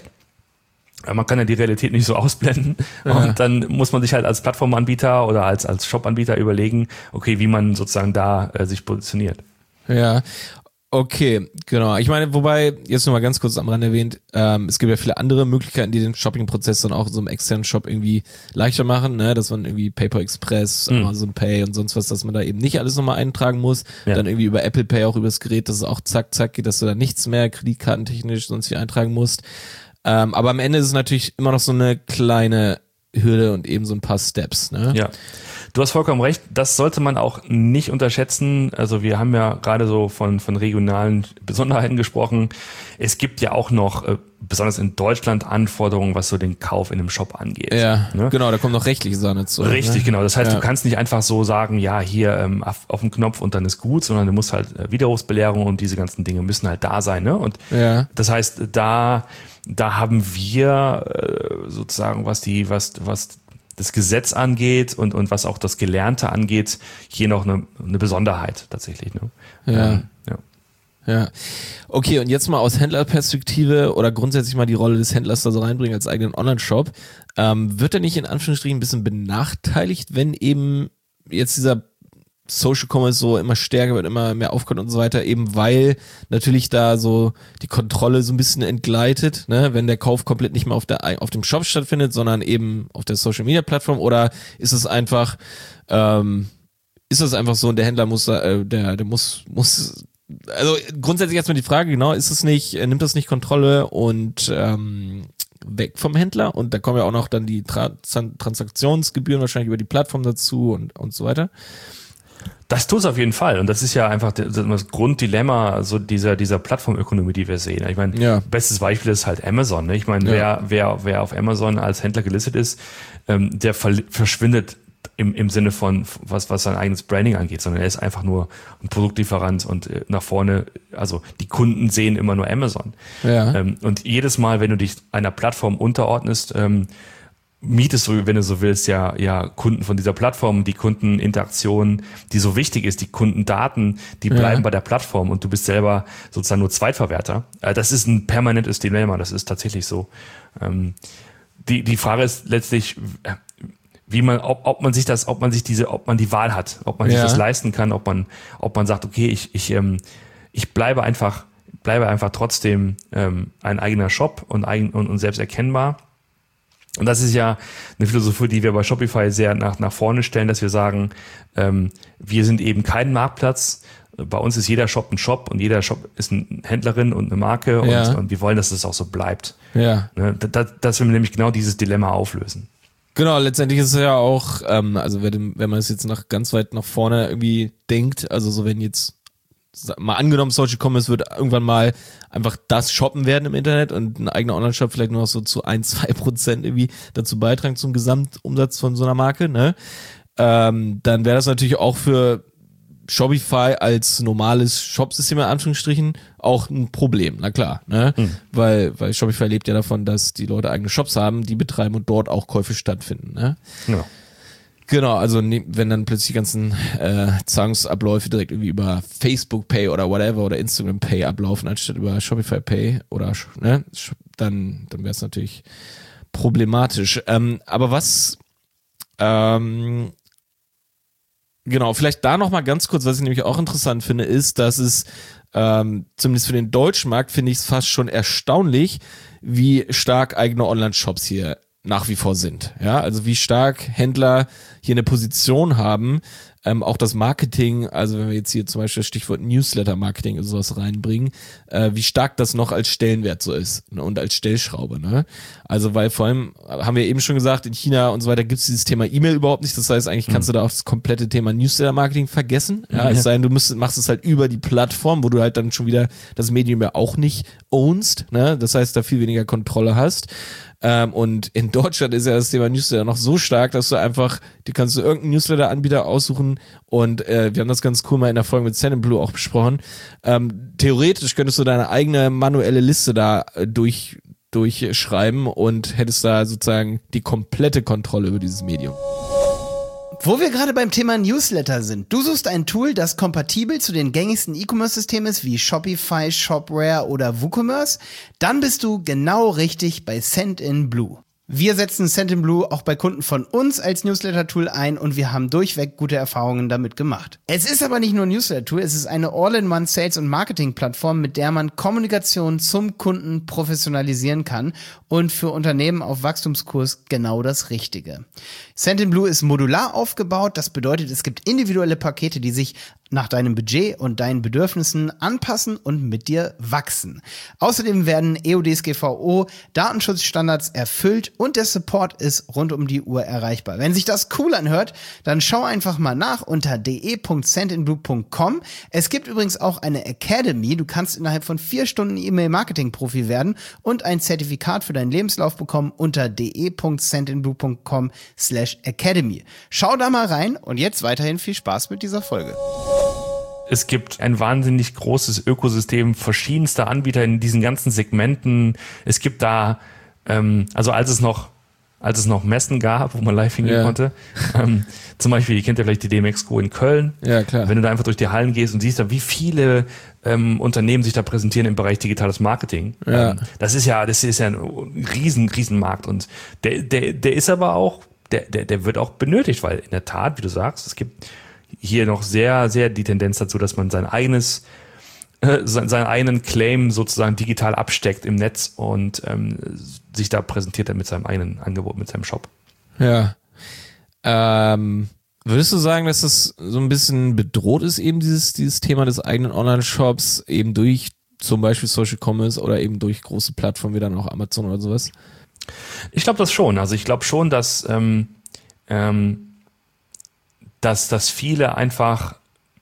Man kann ja die Realität nicht so ausblenden. Und dann muss man sich halt als Plattformanbieter oder als Shop-Anbieter überlegen, okay, wie man sozusagen da sich positioniert. Ja, okay, genau. Ich meine, wobei, jetzt nur mal ganz kurz am Rande erwähnt, es gibt ja viele andere Möglichkeiten, die den Shopping-Prozess dann auch in so einem externen Shop irgendwie leichter machen, ne? Dass man irgendwie PayPal Express, Amazon Pay und sonst was, dass man da eben nicht alles nochmal eintragen muss. Ja. Dann irgendwie über Apple Pay auch übers Gerät, dass es auch zack geht, dass du da nichts mehr kreditkartentechnisch sonst wie eintragen musst. Aber am Ende ist es natürlich immer noch so eine kleine Hürde und eben so ein paar Steps, ne? Ja. Du hast vollkommen recht, das sollte man auch nicht unterschätzen. Also wir haben ja gerade so von regionalen Besonderheiten gesprochen. Es gibt ja auch noch, besonders in Deutschland, Anforderungen, was so den Kauf in einem Shop angeht. Ja, ne? Genau, da kommt noch rechtliche Sachen zu. Richtig, ne? Genau. Das heißt, du kannst nicht einfach so sagen, ja, hier auf den Knopf und dann ist gut, sondern du musst halt Widerrufsbelehrung und diese ganzen Dinge müssen halt da sein. Ne? Und das heißt, da haben wir sozusagen, was das Gesetz angeht und was auch das Gelernte angeht, hier noch eine Besonderheit tatsächlich. Ne? Ja. Okay, und jetzt mal aus Händlerperspektive oder grundsätzlich mal die Rolle des Händlers da so reinbringen als eigenen Online-Shop. Wird er nicht in Anführungsstrichen ein bisschen benachteiligt, wenn eben jetzt dieser Social Commerce so immer stärker wird, immer mehr aufkommt und so weiter, eben weil natürlich da so die Kontrolle so ein bisschen entgleitet, ne, wenn der Kauf komplett nicht mehr auf dem Shop stattfindet, sondern eben auf der Social Media Plattform, oder ist es einfach so und der Händler muss also grundsätzlich erstmal die Frage, genau, nimmt das nicht Kontrolle und weg vom Händler, und da kommen ja auch noch dann die Transaktionsgebühren wahrscheinlich über die Plattform dazu und so weiter. Das tut es auf jeden Fall. Und das ist ja einfach das Grunddilemma so dieser Plattformökonomie, die wir sehen. Ich meine, bestes Beispiel ist halt Amazon. Ne? Ich meine, wer auf Amazon als Händler gelistet ist, der verschwindet im Sinne von, was sein eigenes Branding angeht, sondern er ist einfach nur ein Produktlieferant und nach vorne, also die Kunden sehen immer nur Amazon. Ja. Und jedes Mal, wenn du dich einer Plattform unterordnest, mietest du, wenn du so willst, ja Kunden von dieser Plattform, die Kundeninteraktion, die so wichtig ist, die Kundendaten, die bleiben bei der Plattform und du bist selber sozusagen nur Zweitverwerter. Das ist ein permanentes Dilemma, das ist tatsächlich so. Die Frage ist letztlich, ob man die Wahl hat, ob man sich das leisten kann, ob man sagt, okay, ich bleibe einfach bleibe einfach trotzdem ein eigener Shop und selbst erkennbar. Und das ist ja eine Philosophie, die wir bei Shopify sehr nach vorne stellen, dass wir sagen, wir sind eben kein Marktplatz. Bei uns ist jeder Shop ein Shop und jeder Shop ist eine Händlerin und eine Marke und wir wollen, dass das auch so bleibt. Ja. Dass wir nämlich genau dieses Dilemma auflösen. Genau, letztendlich ist es ja auch, also wenn man es jetzt ganz weit nach vorne irgendwie denkt, also so wenn jetzt mal angenommen, Social Commerce wird irgendwann mal einfach das Shoppen werden im Internet und ein eigener Online-Shop vielleicht nur noch so zu 1-2% irgendwie dazu beitragen zum Gesamtumsatz von so einer Marke, ne? Dann wäre das natürlich auch für Shopify als normales Shopsystem in Anführungsstrichen auch ein Problem, na klar, ne? Weil Shopify lebt ja davon, dass die Leute eigene Shops haben, die betreiben und dort auch Käufe stattfinden, ne? Ja. Genau, also wenn dann plötzlich die ganzen Zahlungsabläufe direkt irgendwie über Facebook Pay oder whatever oder Instagram Pay ablaufen, anstatt über Shopify Pay oder ne, dann wäre es natürlich problematisch. Aber was genau, vielleicht da nochmal ganz kurz, was ich nämlich auch interessant finde, ist, dass es zumindest für den deutschen Markt finde ich es fast schon erstaunlich, wie stark eigene Online-Shops hier nach wie vor sind. Ja, also wie stark Händler hier eine Position haben, auch das Marketing, also wenn wir jetzt hier zum Beispiel das Stichwort Newsletter-Marketing und sowas reinbringen, wie stark das noch als Stellenwert so ist, ne, und als Stellschraube, ne? Also weil vor allem, haben wir eben schon gesagt, in China und so weiter gibt es dieses Thema E-Mail überhaupt nicht, das heißt eigentlich kannst du da auch das komplette Thema Newsletter-Marketing vergessen, ja, es sei denn, du machst es halt über die Plattform, wo du halt dann schon wieder das Medium ja auch nicht ownst, ne? Das heißt, da viel weniger Kontrolle hast. Und in Deutschland ist ja das Thema Newsletter noch so stark, dass du kannst du irgendeinen Newsletter-Anbieter aussuchen und wir haben das ganz cool mal in der Folge mit Send & Blue auch besprochen. Theoretisch könntest du deine eigene manuelle Liste da durchschreiben und hättest da sozusagen die komplette Kontrolle über dieses Medium. Wo wir gerade beim Thema Newsletter sind. Du suchst ein Tool, das kompatibel zu den gängigsten E-Commerce-Systemen ist, wie Shopify, Shopware oder WooCommerce, dann bist du genau richtig bei Send & Blue. Wir setzen Send & Blue auch bei Kunden von uns als Newsletter-Tool ein und wir haben durchweg gute Erfahrungen damit gemacht. Es ist aber nicht nur ein Newsletter-Tool, es ist eine All-in-One Sales- und Marketing-Plattform, mit der man Kommunikation zum Kunden professionalisieren kann und für Unternehmen auf Wachstumskurs genau das Richtige. Send & Blue ist modular aufgebaut, das bedeutet, es gibt individuelle Pakete, die sich nach deinem Budget und deinen Bedürfnissen anpassen und mit dir wachsen. Außerdem werden EUDSGVO Datenschutzstandards erfüllt und der Support ist rund um die Uhr erreichbar. Wenn sich das cool anhört, dann schau einfach mal nach unter de.sendinblue.com. Es gibt übrigens auch eine Academy. Du kannst innerhalb von 4 Stunden E-Mail-Marketing-Profi werden und ein Zertifikat für deinen Lebenslauf bekommen unter de.sendinblue.com/academy. Schau da mal rein und jetzt weiterhin viel Spaß mit dieser Folge. Es gibt ein wahnsinnig großes Ökosystem verschiedenster Anbieter in diesen ganzen Segmenten. Es gibt da, also als es noch Messen gab, wo man live hingehen konnte, zum Beispiel, ihr kennt ja vielleicht die DMEXCO in Köln. Ja, klar. Wenn du da einfach durch die Hallen gehst und siehst da, wie viele Unternehmen sich da präsentieren im Bereich digitales Marketing. Ja. Das ist ja ein riesen Markt und der ist aber auch, der wird auch benötigt, weil in der Tat, wie du sagst, es gibt hier noch sehr, sehr die Tendenz dazu, dass man seinen eigenen Claim sozusagen digital absteckt im Netz und sich da präsentiert mit seinem eigenen Angebot, mit seinem Shop. Ja. Würdest du sagen, dass das so ein bisschen bedroht ist, eben dieses Thema des eigenen Online-Shops, eben durch zum Beispiel Social Commerce oder eben durch große Plattformen wie dann auch Amazon oder sowas? Ich glaube das schon. Also ich glaube schon, dass viele einfach,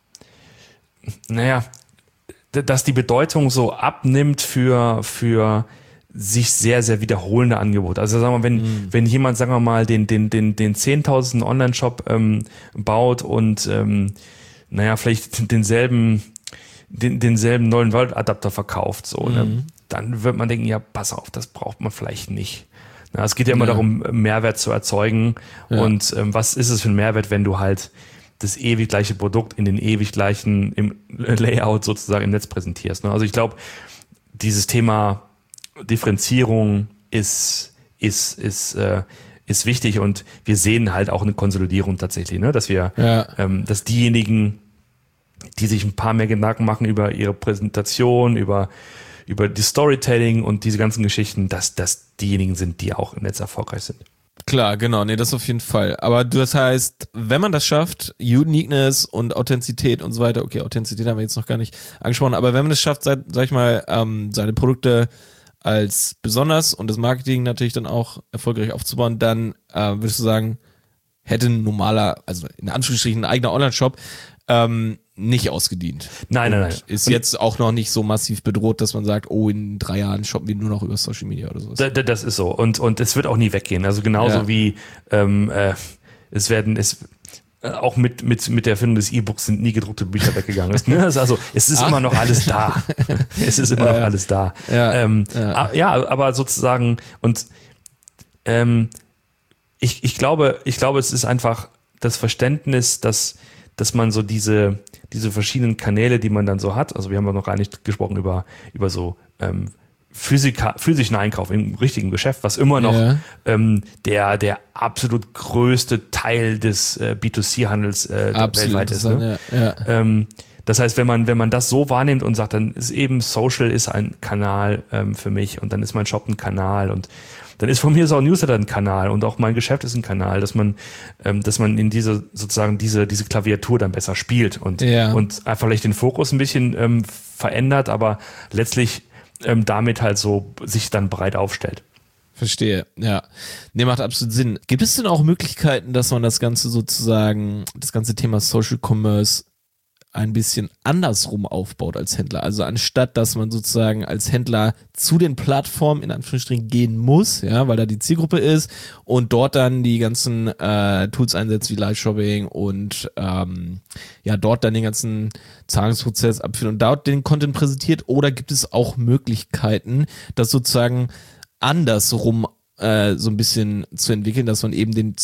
dass die Bedeutung so abnimmt für sich sehr, sehr wiederholende Angebote. Also sagen wir, wenn jemand, sagen wir mal, den 10.000 Online-Shop baut und vielleicht denselben 9-Volt-Adapter verkauft, so, dann wird man denken, ja, pass auf, das braucht man vielleicht nicht. Na, es geht ja immer darum, Mehrwert zu erzeugen. Ja. Und was ist es für ein Mehrwert, wenn du halt das ewig gleiche Produkt in den ewig gleichen im Layout sozusagen im Netz präsentierst. Ne? Also ich glaube, dieses Thema Differenzierung ist wichtig und wir sehen halt auch eine Konsolidierung tatsächlich, ne? Dass wir, dass diejenigen, die sich ein paar mehr Gedanken machen über ihre Präsentation, über die Storytelling und diese ganzen Geschichten, dass das diejenigen sind, die auch im Netz erfolgreich sind. Klar, genau, nee, das auf jeden Fall. Aber das heißt, wenn man das schafft, Uniqueness und Authentizität und so weiter, okay, Authentizität haben wir jetzt noch gar nicht angesprochen, aber wenn man es schafft, sag ich mal, seine Produkte als besonders und das Marketing natürlich dann auch erfolgreich aufzubauen, dann würdest du sagen, hätte ein normaler, also in Anführungsstrichen ein eigener Online-Shop, nicht ausgedient. Nein. Ist jetzt auch noch nicht so massiv bedroht, dass man sagt, oh, in 3 Jahren shoppen wir nur noch über Social Media oder sowas. Das ist so. Und es wird auch nie weggehen. Also genauso wie auch mit der Erfindung des E-Books sind nie gedruckte Bücher weggegangen. Also es ist immer noch alles da. Es ist immer noch alles da. Ja, aber sozusagen und ich glaube, es ist einfach das Verständnis, dass man so diese verschiedenen Kanäle, die man dann so hat, also wir haben ja noch gar nicht gesprochen über so physischen Einkauf im richtigen Geschäft, was immer noch der absolut größte Teil des B2C-Handels weltweit ist. Ne? Das heißt, wenn man das so wahrnimmt und sagt, dann ist eben Social ist ein Kanal für mich und dann ist mein Shop ein Kanal und dann ist von mir so ein Newsletter ein Kanal und auch mein Geschäft ist ein Kanal, dass man in diese Klaviatur dann besser spielt und einfach vielleicht den Fokus ein bisschen verändert, aber letztlich damit halt so sich dann breit aufstellt. Verstehe, ja. Nee, macht absolut Sinn. Gibt es denn auch Möglichkeiten, dass man das ganze Thema Social Commerce ein bisschen andersrum aufbaut als Händler? Also anstatt, dass man sozusagen als Händler zu den Plattformen in Anführungsstrichen gehen muss, ja, weil da die Zielgruppe ist und dort dann die ganzen Tools einsetzt wie Live-Shopping und dort dann den ganzen Zahlungsprozess abführt und dort den Content präsentiert, oder gibt es auch Möglichkeiten, das sozusagen andersrum so ein bisschen zu entwickeln, dass man eben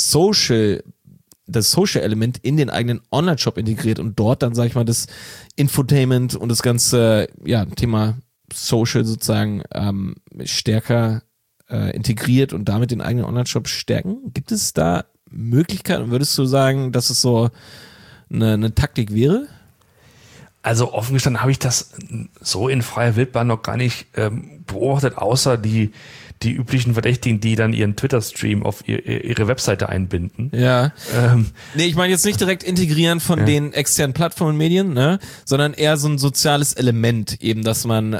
das Social-Element in den eigenen Online-Shop integriert und dort dann, sag ich mal, das Infotainment und das ganze Thema Social sozusagen stärker integriert und damit den eigenen Online-Shop stärken? Gibt es da Möglichkeiten? Würdest du sagen, dass es so eine Taktik wäre? Also offen gestanden habe ich das so in freier Wildbahn noch gar nicht beobachtet, außer die üblichen Verdächtigen, die dann ihren Twitter-Stream auf ihre Webseite einbinden. Ja. Nee, ich meine jetzt nicht direkt integrieren von den externen Plattformen und Medien, ne, sondern eher so ein soziales Element eben, dass man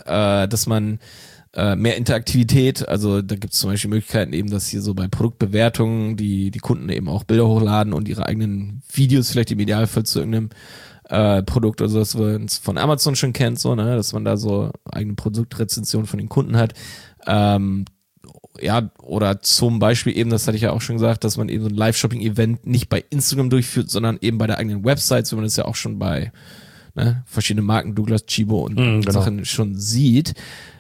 mehr Interaktivität, also da gibt es zum Beispiel Möglichkeiten eben, dass hier so bei Produktbewertungen die Kunden eben auch Bilder hochladen und ihre eigenen Videos vielleicht im Idealfall zu irgendeinem Produkt oder so, was man von Amazon schon kennt, so, ne, dass man da so eigene Produktrezensionen von den Kunden hat. Oder zum Beispiel eben, das hatte ich ja auch schon gesagt, dass man eben so ein Live-Shopping-Event nicht bei Instagram durchführt, sondern eben bei der eigenen Website, so wie man das ja auch schon bei verschiedenen Marken, Douglas, Chibo und Sachen schon sieht.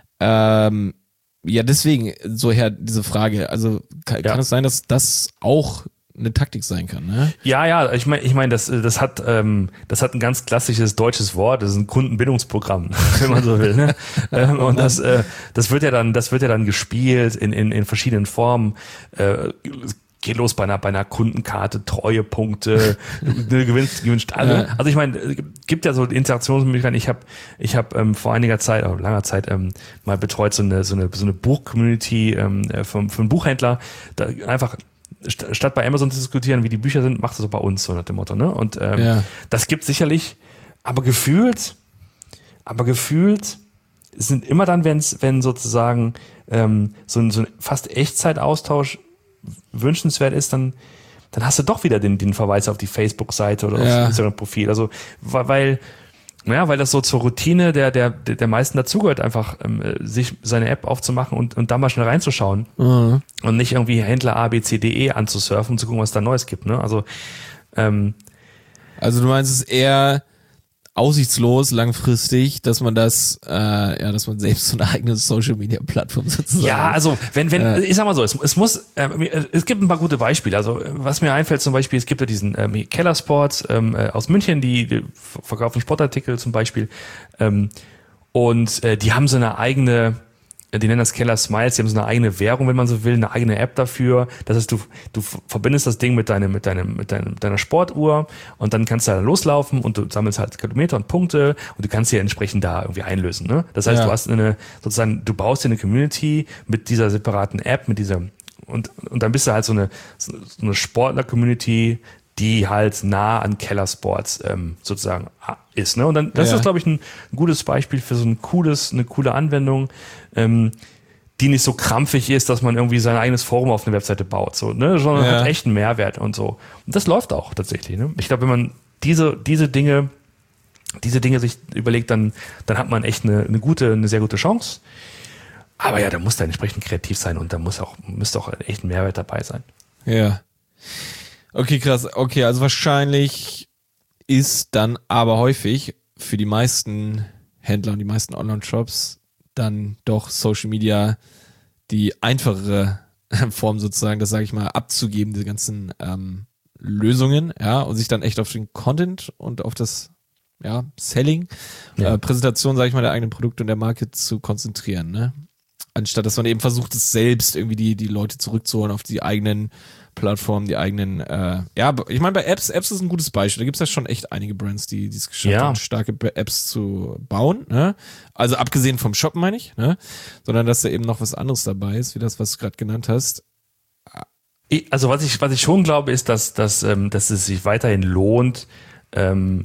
Deswegen so her diese Frage, also kann es sein, dass das auch eine Taktik sein kann, ne? Ja, ich meine, das hat ein ganz klassisches deutsches Wort, das ist ein Kundenbindungsprogramm, wenn man so will, ne? Und das wird ja dann gespielt in verschiedenen Formen. Geht los bei einer Kundenkarte, Treuepunkte, gewünscht alle. Ja. Also ich meine, gibt ja so Interaktionsmöglichkeiten. Ich habe vor langer Zeit mal betreut so eine Buch-Community von einem Buchhändler, da einfach statt bei Amazon zu diskutieren, wie die Bücher sind, machst du so bei uns, so nach dem Motto, ne? Und das gibt sicherlich, aber gefühlt sind immer dann, wenn sozusagen so ein fast Echtzeitaustausch wünschenswert ist, dann hast du doch wieder den Verweis auf die Facebook-Seite oder aufs Instagram-Profil. Also weil das so zur Routine der meisten dazugehört, einfach sich seine App aufzumachen und da mal schnell reinzuschauen und nicht irgendwie Händler ABCDE anzusurfen und zu gucken, was da Neues gibt. Ne? Also du meinst es eher aussichtslos langfristig, dass man dass man selbst so eine eigene Social-Media-Plattform sozusagen. Ja, also ich sag mal so, es muss, es gibt ein paar gute Beispiele. Also was mir einfällt zum Beispiel, es gibt ja diesen Keller Sports aus München, die verkaufen Sportartikel zum Beispiel und die haben so eine eigene die nennen das Keller Smiles, die haben so eine eigene Währung, wenn man so will, eine eigene App dafür. Das heißt, du verbindest das Ding mit deiner Sportuhr und dann kannst du da loslaufen und du sammelst halt Kilometer und Punkte und du kannst sie entsprechend da irgendwie einlösen. Ne? Das heißt, du hast du baust dir eine Community mit dieser separaten App, und dann bist du halt so eine Sportler-Community, die halt nah an Keller Sports sozusagen ist. Ne? Und dann, das ist, glaube ich, ein gutes Beispiel für so eine coole Anwendung, die nicht so krampfig ist, dass man irgendwie sein eigenes Forum auf eine Webseite baut, so, ne? Sondern hat echt einen Mehrwert und so. Und das läuft auch tatsächlich. Ne? Ich glaube, wenn man diese Dinge sich überlegt, dann hat man echt eine sehr gute Chance. Aber ja, da muss da entsprechend kreativ sein und da müsste auch echt ein Mehrwert dabei sein. Ja. Okay, krass. Okay, also wahrscheinlich ist dann aber häufig für die meisten Händler und die meisten Online-Shops dann doch Social Media die einfachere Form sozusagen, das sage ich mal, abzugeben, diese ganzen Lösungen, ja, und sich dann echt auf den Content und auf das Selling, Präsentation, sage ich mal, der eigenen Produkte und der Marke zu konzentrieren, ne? Anstatt, dass man eben versucht, es selbst irgendwie die Leute zurückzuholen auf die eigenen Plattformen, die eigenen, ich meine, bei Apps ist ein gutes Beispiel. Da gibt es ja schon echt einige Brands, die es geschafft haben, starke Apps zu bauen, ne? Also abgesehen vom Shoppen, meine ich, ne? Sondern dass da eben noch was anderes dabei ist, wie das, was du gerade genannt hast. Also was ich schon glaube, ist, dass es sich weiterhin lohnt, wenn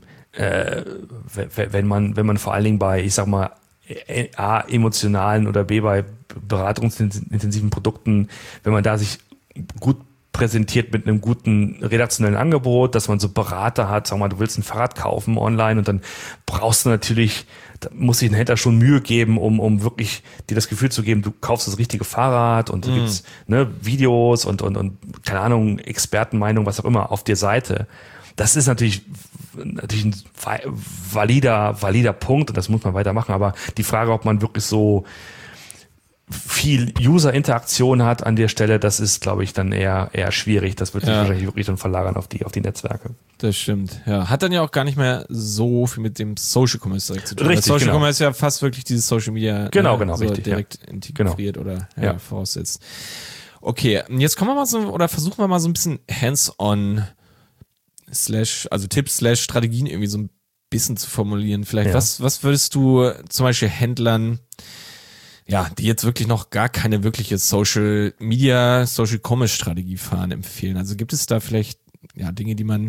man vor allen Dingen bei, ich sag mal, A, emotionalen oder B, bei beratungsintensiven Produkten, wenn man da sich gut präsentiert mit einem guten redaktionellen Angebot, dass man so Berater hat, sag mal, du willst ein Fahrrad kaufen online und dann brauchst du natürlich, da muss sich ein Händler schon Mühe geben, um wirklich dir das Gefühl zu geben, du kaufst das richtige Fahrrad und du gibst Videos und keine Ahnung, Expertenmeinung, was auch immer auf der Seite. Das ist natürlich ein valider Punkt und das muss man weitermachen, aber die Frage, ob man wirklich so viel User-Interaktion hat an der Stelle, das ist, glaube ich, dann eher schwierig. Das wird sich wahrscheinlich wirklich dann verlagern auf die Netzwerke. Das stimmt, ja. Hat dann ja auch gar nicht mehr so viel mit dem Social Commerce direkt zu tun. Richtig, Social Commerce ist ja fast wirklich dieses Social Media so richtig, direkt integriert oder voraussetzt. Okay, jetzt kommen wir mal versuchen wir mal so ein bisschen hands-on also Tipps / Strategien irgendwie so ein bisschen zu formulieren. Vielleicht, was würdest du zum Beispiel Händlern, die jetzt wirklich noch gar keine wirkliche Social Media, Social Commerce Strategie fahren, empfehlen? Also gibt es da vielleicht Dinge, die man,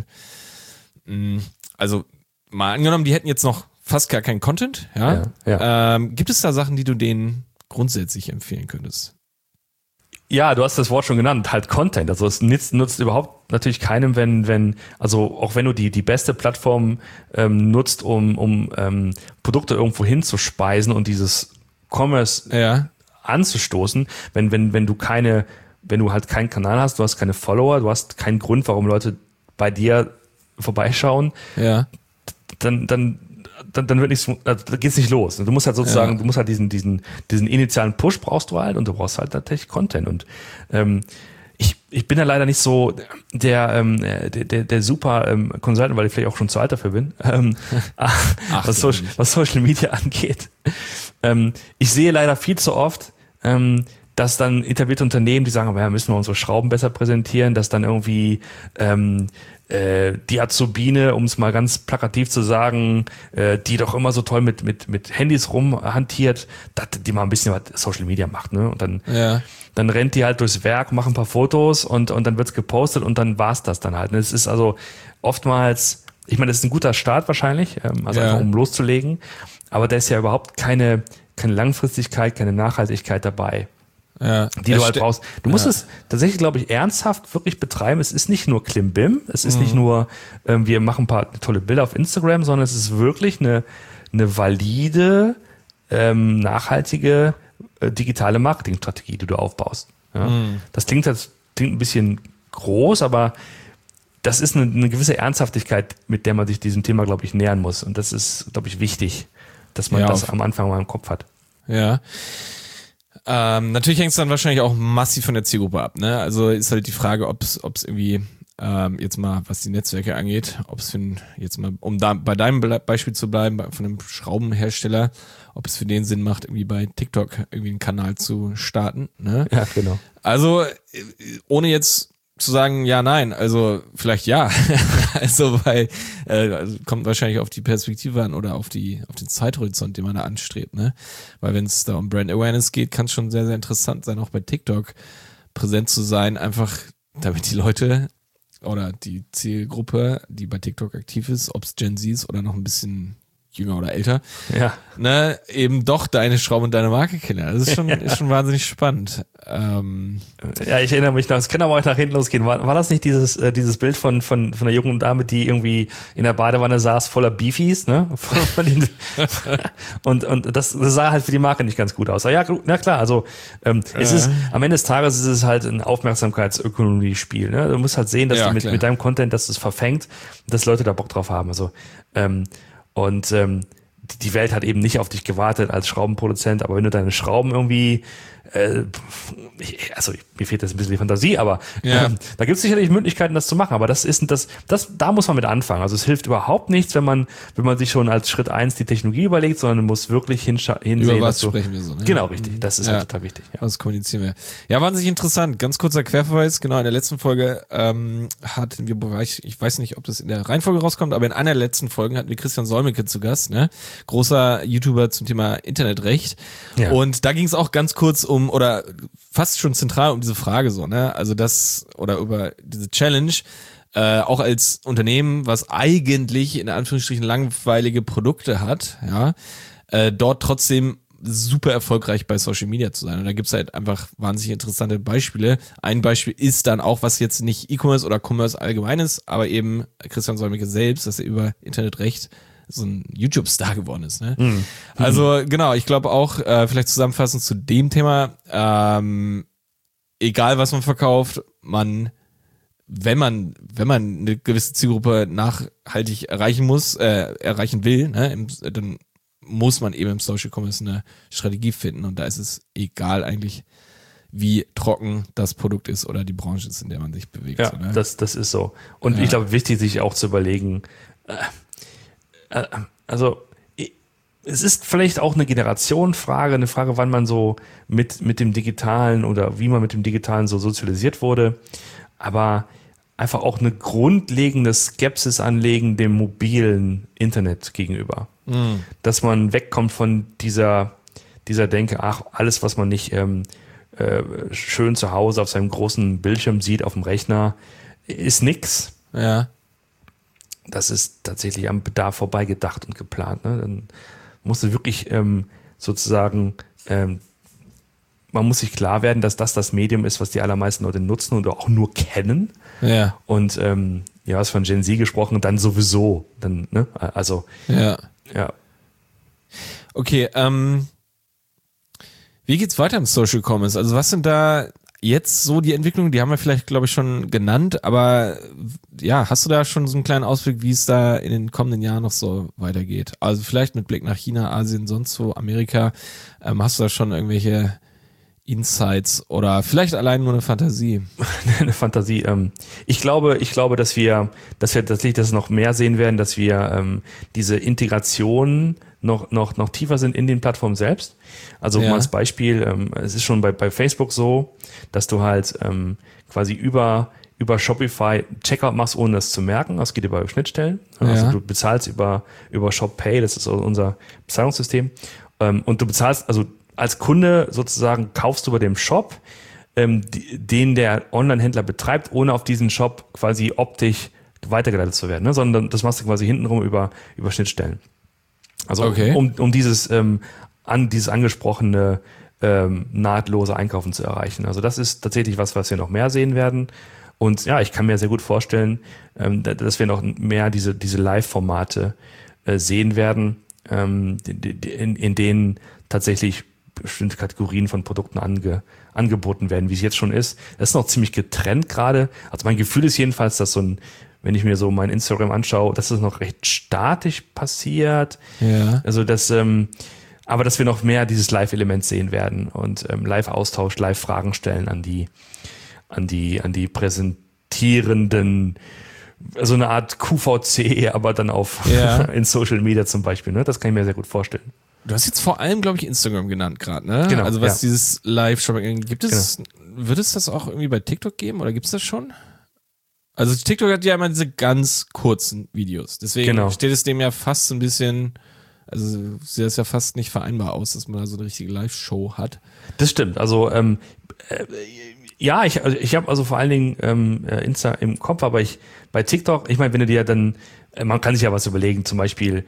also mal angenommen, die hätten jetzt noch fast gar keinen Content, gibt es da Sachen, die du denen grundsätzlich empfehlen könntest? Ja, du hast das Wort schon genannt, halt Content. Also es nutzt überhaupt natürlich keinem, also auch wenn du die beste Plattform nutzt, um Produkte irgendwo hinzuspeisen und dieses Commerce anzustoßen, wenn du halt keinen Kanal hast, du hast keine Follower, du hast keinen Grund, warum Leute bei dir vorbeischauen, dann wird nichts, da geht's nicht los. Du musst halt sozusagen, du musst halt diesen initialen Push brauchst du halt und du brauchst halt tatsächlich Content und ich bin ja leider nicht so der super Consultant, weil ich vielleicht auch schon zu alt dafür bin, was Social Media angeht. Ich sehe leider viel zu oft, dass dann etablierte Unternehmen, die sagen, müssen wir unsere Schrauben besser präsentieren, dass dann irgendwie die Azubine, um es mal ganz plakativ zu sagen, die doch immer so toll mit Handys rumhantiert, dass die mal ein bisschen was Social Media macht, ne? Und dann rennt die halt durchs Werk, macht ein paar Fotos und dann wird's gepostet und dann war's das dann halt. Es ist also oftmals, ich meine, das ist ein guter Start wahrscheinlich, einfach um loszulegen, aber da ist ja überhaupt keine Langfristigkeit, keine Nachhaltigkeit dabei. Die du halt brauchst. Du musst es tatsächlich, glaube ich, ernsthaft wirklich betreiben. Es ist nicht nur Klimbim, es ist nicht nur, wir machen ein paar tolle Bilder auf Instagram, sondern es ist wirklich eine valide, nachhaltige digitale Marketingstrategie, die du aufbaust. Ja? Das klingt ein bisschen groß, aber das ist eine gewisse Ernsthaftigkeit, mit der man sich diesem Thema, glaube ich, nähern muss. Und das ist, glaube ich, wichtig, dass man das am Anfang mal im Kopf hat. Ja. Natürlich hängt es dann wahrscheinlich auch massiv von der Zielgruppe ab, ne? Also ist halt die Frage, ob es irgendwie Jetzt mal, was die Netzwerke angeht, ob es jetzt mal, um da bei deinem Beispiel zu bleiben, von einem Schraubenhersteller, ob es für den Sinn macht, irgendwie bei TikTok irgendwie einen Kanal zu starten. Ne? Ja, genau. Also, ohne jetzt zu sagen, ja, nein, also vielleicht ja. Also, weil kommt wahrscheinlich auf die Perspektive an oder auf den Zeithorizont, den man da anstrebt, ne? Weil wenn es da um Brand Awareness geht, kann es schon sehr, sehr interessant sein, auch bei TikTok präsent zu sein, einfach damit die Leute oder die Zielgruppe, die bei TikTok aktiv ist, ob es Gen Z ist oder noch ein bisschen jünger oder älter, ja, ne, eben doch deine Schrauben und deine Marke kennen. Das ist schon wahnsinnig spannend. Ja, ich erinnere mich noch, es kann aber auch nach hinten losgehen. War das nicht dieses Bild von einer jungen Dame, die irgendwie in der Badewanne saß, voller Beefies, ne? und das sah halt für die Marke nicht ganz gut aus. Aber ja, na klar, also es ist, am Ende des Tages ist es halt ein Aufmerksamkeitsökonomie-Spiel, ne? Du musst halt sehen, dass du mit deinem Content, dass es verfängt, dass Leute da Bock drauf haben. Also, die Welt hat eben nicht auf dich gewartet als Schraubenproduzent, aber wenn du deine Schrauben irgendwie, mir fehlt jetzt ein bisschen die Fantasie, aber da gibt es sicherlich Möglichkeiten, das zu machen, aber da muss man mit anfangen. Also es hilft überhaupt nichts, wenn man sich schon als Schritt 1 die Technologie überlegt, sondern man muss wirklich hinsehen. Über was sprechen wir so, ne? Genau, richtig. Das ist halt total wichtig. Ja. Was kommunizieren wir? Ja, wahnsinnig interessant. Ganz kurzer Querverweis. Genau, in der letzten Folge hatten wir, ich weiß nicht, ob das in der Reihenfolge rauskommt, aber in einer der letzten Folgen hatten wir Christian Solmecke zu Gast, ne? Großer YouTuber zum Thema Internetrecht. Ja. Und da ging es auch ganz kurz oder fast schon zentral um diese Frage so, ne? Also über diese Challenge, auch als Unternehmen, was eigentlich in Anführungsstrichen langweilige Produkte hat, ja, dort trotzdem super erfolgreich bei Social Media zu sein. Und da gibt's halt einfach wahnsinnig interessante Beispiele. Ein Beispiel ist dann auch, was jetzt nicht E-Commerce oder Commerce allgemein ist, aber eben Christian Solmecke selbst, dass er über Internetrecht so ein YouTube-Star geworden ist. Ne? Mhm. Also genau, ich glaube auch, vielleicht zusammenfassend zu dem Thema, egal was man verkauft, wenn man eine gewisse Zielgruppe nachhaltig erreichen will, ne, dann muss man eben im Social Commerce eine Strategie finden und da ist es egal eigentlich, wie trocken das Produkt ist oder die Branche ist, in der man sich bewegt. Ja, so, ne? das ist so. Und ich glaube, wichtig, sich auch zu überlegen, also es ist vielleicht auch eine Generationenfrage, eine Frage, wann man so mit dem Digitalen oder wie man mit dem Digitalen so sozialisiert wurde, aber einfach auch eine grundlegende Skepsis anlegen dem mobilen Internet gegenüber. Mhm. Dass man wegkommt von dieser Denke, ach, alles, was man nicht schön zu Hause auf seinem großen Bildschirm sieht, auf dem Rechner, ist nix. Ja. Das ist tatsächlich am Bedarf vorbeigedacht und geplant. Ne? Dann musst du wirklich sozusagen, man muss sich klar werden, dass das Medium ist, was die allermeisten Leute nutzen und auch nur kennen. Ja. Und ja, hast von Gen Z gesprochen, dann sowieso. Dann, ne? Also, ja. Okay, wie geht's weiter im Social Commerce? Also was sind da jetzt so die Entwicklungen? Die haben wir vielleicht, glaube ich, schon genannt, aber ja, hast du da schon so einen kleinen Ausblick, wie es da in den kommenden Jahren noch so weitergeht? Also vielleicht mit Blick nach China, Asien, sonst wo, Amerika. Hast du da schon irgendwelche Insights oder vielleicht allein nur eine Fantasie? Eine Fantasie. Ich glaube, dass wir tatsächlich das noch mehr sehen werden, dass wir diese Integration noch tiefer sind in den Plattformen selbst. Also mal als Beispiel, es ist schon bei Facebook so, dass du halt quasi über Shopify Checkout machst, ohne das zu merken. Das geht über Schnittstellen. Also du bezahlst über Shop Pay, das ist unser Bezahlungssystem. Und du bezahlst, also als Kunde sozusagen kaufst du bei dem Shop, den der Online-Händler betreibt, ohne auf diesen Shop quasi optisch weitergeleitet zu werden, ne? Sondern das machst du quasi hintenrum über Schnittstellen. Also um dieses angesprochene nahtlose Einkaufen zu erreichen. Also das ist tatsächlich was wir noch mehr sehen werden. Und ja, ich kann mir sehr gut vorstellen, dass wir noch mehr diese Live-Formate sehen werden, in denen tatsächlich bestimmte Kategorien von Produkten angeboten werden, wie es jetzt schon ist. Das ist noch ziemlich getrennt gerade. Also mein Gefühl ist jedenfalls, dass wenn ich mir so mein Instagram anschaue, dass das noch recht statisch passiert. Ja. Also aber dass wir noch mehr dieses Live-Element sehen werden und Live-Austausch, Live-Fragen stellen an die kommentierenden, so eine Art QVC, aber dann in Social Media zum Beispiel. Ne? Das kann ich mir sehr gut vorstellen. Du hast jetzt vor allem, glaube ich, Instagram genannt gerade, ne? Genau, also was dieses Live-Shopping gibt es, wird es das auch irgendwie bei TikTok geben oder gibt es das schon? Also TikTok hat ja immer diese ganz kurzen Videos. Deswegen steht es dem ja fast so ein bisschen, also sieht das ja fast nicht vereinbar aus, dass man da so eine richtige Live-Show hat. Das stimmt. Also ich habe also vor allen Dingen Insta im Kopf, aber bei TikTok, ich meine, wenn du dir dann, man kann sich ja was überlegen, zum Beispiel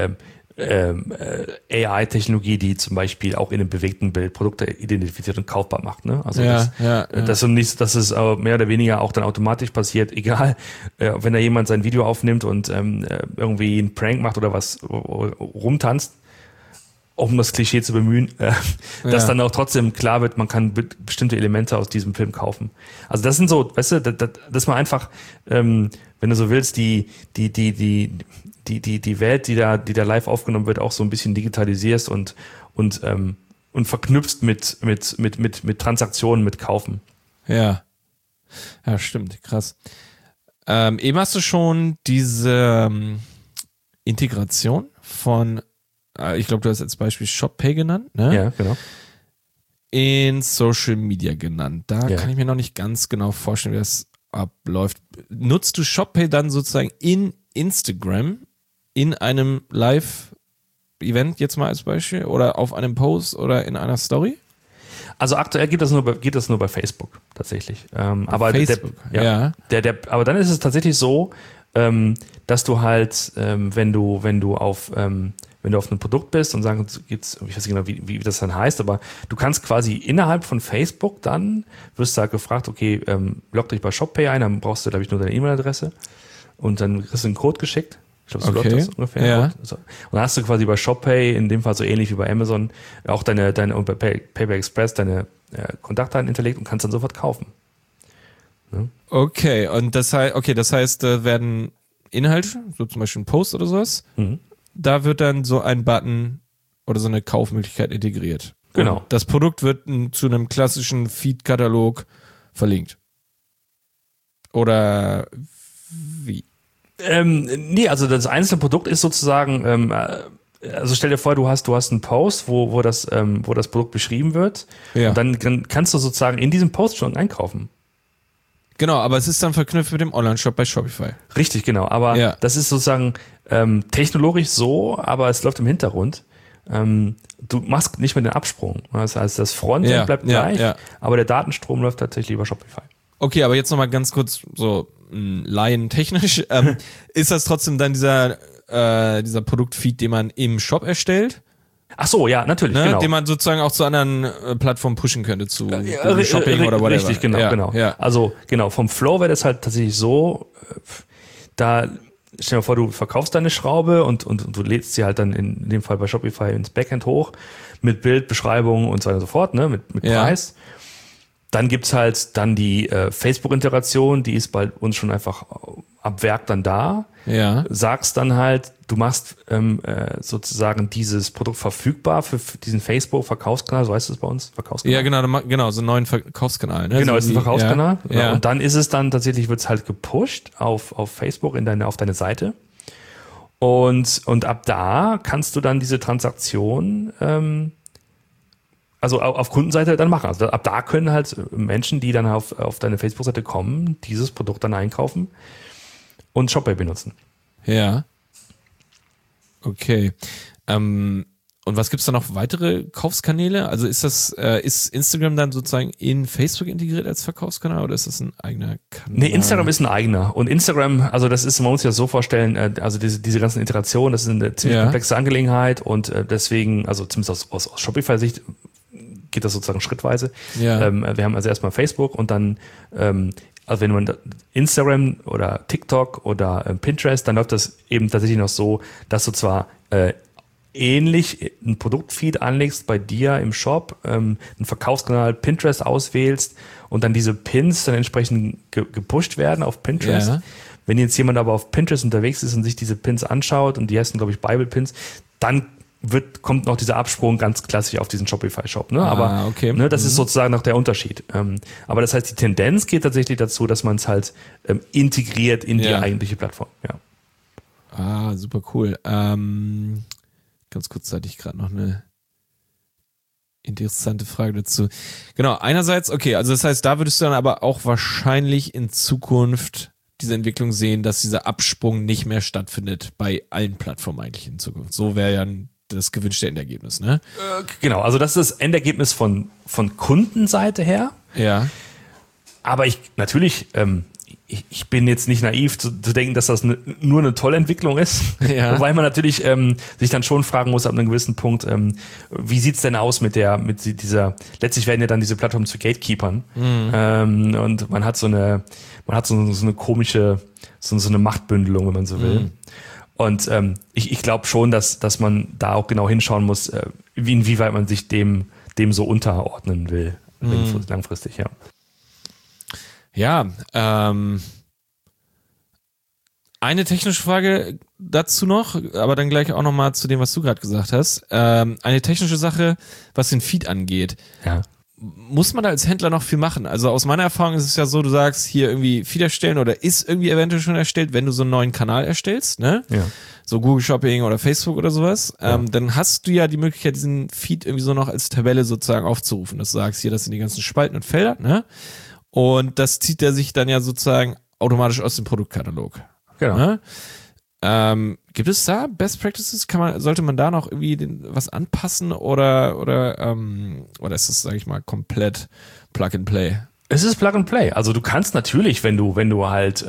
AI-Technologie, die zum Beispiel auch in einem bewegten Bild Produkte identifiziert und kaufbar macht. Ne? Also das und nicht, dass es mehr oder weniger auch dann automatisch passiert, egal, wenn da jemand sein Video aufnimmt und irgendwie einen Prank macht oder was rumtanzt, um das Klischee zu bemühen, dass dann auch trotzdem klar wird, man kann bestimmte Elemente aus diesem Film kaufen. Also das sind so, weißt du, dass man einfach, wenn du so willst, die Welt, die da live aufgenommen wird, auch so ein bisschen digitalisierst und verknüpfst mit Transaktionen, mit Kaufen. Ja, stimmt, krass. Eben hast du schon diese Integration von, ich glaube, du hast als Beispiel ShopPay genannt, ne? Ja, genau. In Social Media genannt. Da kann ich mir noch nicht ganz genau vorstellen, wie das abläuft. Nutzt du ShopPay dann sozusagen in Instagram in einem Live-Event jetzt mal als Beispiel oder auf einem Post oder in einer Story? Also aktuell geht das nur bei Facebook tatsächlich. Aber Facebook, aber dann ist es tatsächlich so, dass du halt, wenn du auf einem Produkt bist und sagen, ich weiß nicht genau, wie das dann heißt, aber du kannst quasi innerhalb von Facebook dann, wirst du halt gefragt, okay, log dich bei ShopPay ein, dann brauchst du, glaube ich, nur deine E-Mail-Adresse und dann kriegst du einen Code geschickt. Ich glaube, so läuft das ungefähr. Ja. Und dann hast du quasi bei ShopPay, in dem Fall so ähnlich wie bei Amazon, auch deine und bei PayPal Express deine Kontaktdaten hinterlegt und kannst dann sofort kaufen. Ja. Okay, und das heißt, da werden Inhalte, so zum Beispiel ein Post oder sowas, da wird dann so ein Button oder so eine Kaufmöglichkeit integriert. Genau. Und das Produkt wird zu einem klassischen Feed-Katalog verlinkt. Oder wie? Nee, also das einzelne Produkt ist sozusagen, also stell dir vor, du hast einen Post, wo das Produkt beschrieben wird. Ja. Und dann kannst du sozusagen in diesem Post schon einkaufen. Genau, aber es ist dann verknüpft mit dem Online-Shop bei Shopify. Richtig, genau. Aber das ist sozusagen technologisch so, aber es läuft im Hintergrund. Du machst nicht mehr den Absprung. Das heißt, das Frontend bleibt gleich, aber der Datenstrom läuft tatsächlich über Shopify. Okay, aber jetzt nochmal ganz kurz so laientechnisch. Ist das trotzdem dann dieser Produktfeed, den man im Shop erstellt? Ach so, ja, natürlich, ne? genau. Den man sozusagen auch zu anderen Plattformen pushen könnte, zu Shopping oder whatever. Richtig, genau. Ja. Also genau, vom Flow wäre das halt tatsächlich so, da stell dir vor, du verkaufst deine Schraube und du lädst sie halt dann in dem Fall bei Shopify ins Backend hoch mit Bild, Beschreibung und so weiter und so fort, ne, mit Preis. Dann gibt's halt dann die Facebook-Integration, die ist bei uns schon einfach ab Werk dann da. Ja. Sagst dann halt, du machst sozusagen dieses Produkt verfügbar für diesen Facebook-Verkaufskanal, so heißt es bei uns, Verkaufskanal. Ja, genau, so einen neuen Verkaufskanal. Ne? Genau, so ist ein Verkaufskanal. Ja. Ja. Und dann ist es dann tatsächlich, wird's halt gepusht auf Facebook auf deine Seite. Und ab da kannst du dann diese Transaktion also auf Kundenseite dann machen. Also ab da können halt Menschen, die dann auf deine Facebook-Seite kommen, dieses Produkt dann einkaufen und ShopPay benutzen. Ja. Okay. Und was gibt's da noch weitere Kaufskanäle? Also ist Instagram dann sozusagen in Facebook integriert als Verkaufskanal oder ist das ein eigener Kanal? Nee, Instagram ist ein eigener. Und Instagram, also das ist, man muss sich das so vorstellen, also diese ganzen Iterationen, das ist eine ziemlich komplexe Angelegenheit und deswegen, also zumindest aus Shopify-Sicht, geht das sozusagen schrittweise. Ja. Wir haben also erstmal Facebook und dann, also wenn man Instagram oder TikTok oder Pinterest, dann läuft das eben tatsächlich noch so, dass du zwar ähnlich ein Produktfeed anlegst bei dir im Shop, einen Verkaufskanal Pinterest auswählst und dann diese Pins dann entsprechend gepusht werden auf Pinterest. Ja. Wenn jetzt jemand aber auf Pinterest unterwegs ist und sich diese Pins anschaut und die heißen, glaube ich, Bible-Pins, dann kommt noch dieser Absprung ganz klassisch auf diesen Shopify-Shop. Ne? Aber okay. ne, das ist sozusagen noch der Unterschied. Aber das heißt, die Tendenz geht tatsächlich dazu, dass man es halt integriert in die eigentliche Plattform. Ja. Super cool. Ganz kurzzeitig gerade noch eine interessante Frage dazu. Genau, einerseits, okay, also das heißt, da würdest du dann aber auch wahrscheinlich in Zukunft diese Entwicklung sehen, dass dieser Absprung nicht mehr stattfindet bei allen Plattformen eigentlich in Zukunft. So wäre ja das gewünschte Endergebnis, ne? Genau, also das ist das Endergebnis von Kundenseite her. Ja. Aber natürlich, ich bin jetzt nicht naiv zu denken, dass das nur eine tolle Entwicklung ist. Ja. Wobei man natürlich sich dann schon fragen muss ab einem gewissen Punkt, wie sieht's denn aus mit dieser, letztlich werden ja dann diese Plattformen zu Gatekeepern. Und man hat so eine komische, so eine Machtbündelung, wenn man so will. Und ich glaube schon, dass man da auch genau hinschauen muss, inwieweit man sich dem so unterordnen will, langfristig, ja. Ja, eine technische Frage dazu noch, aber dann gleich auch nochmal zu dem, was du gerade gesagt hast. Eine technische Sache, was den Feed angeht. Ja. Muss man da als Händler noch viel machen? Also aus meiner Erfahrung ist es ja so, du sagst hier irgendwie Feed erstellen oder ist irgendwie eventuell schon erstellt, wenn du so einen neuen Kanal erstellst, ne? Ja. So Google Shopping oder Facebook oder sowas. Ja. Dann hast du ja die Möglichkeit, diesen Feed irgendwie so noch als Tabelle sozusagen aufzurufen. Dass du sagst, hier, das sind die ganzen Spalten und Felder, ne? Und das zieht er sich dann ja sozusagen automatisch aus dem Produktkatalog. Genau. Ne? Gibt es da Best Practices? Sollte man da noch irgendwie was anpassen oder ist das, sage ich mal, komplett Plug and Play? Es ist Plug and Play. Also du kannst natürlich, wenn du halt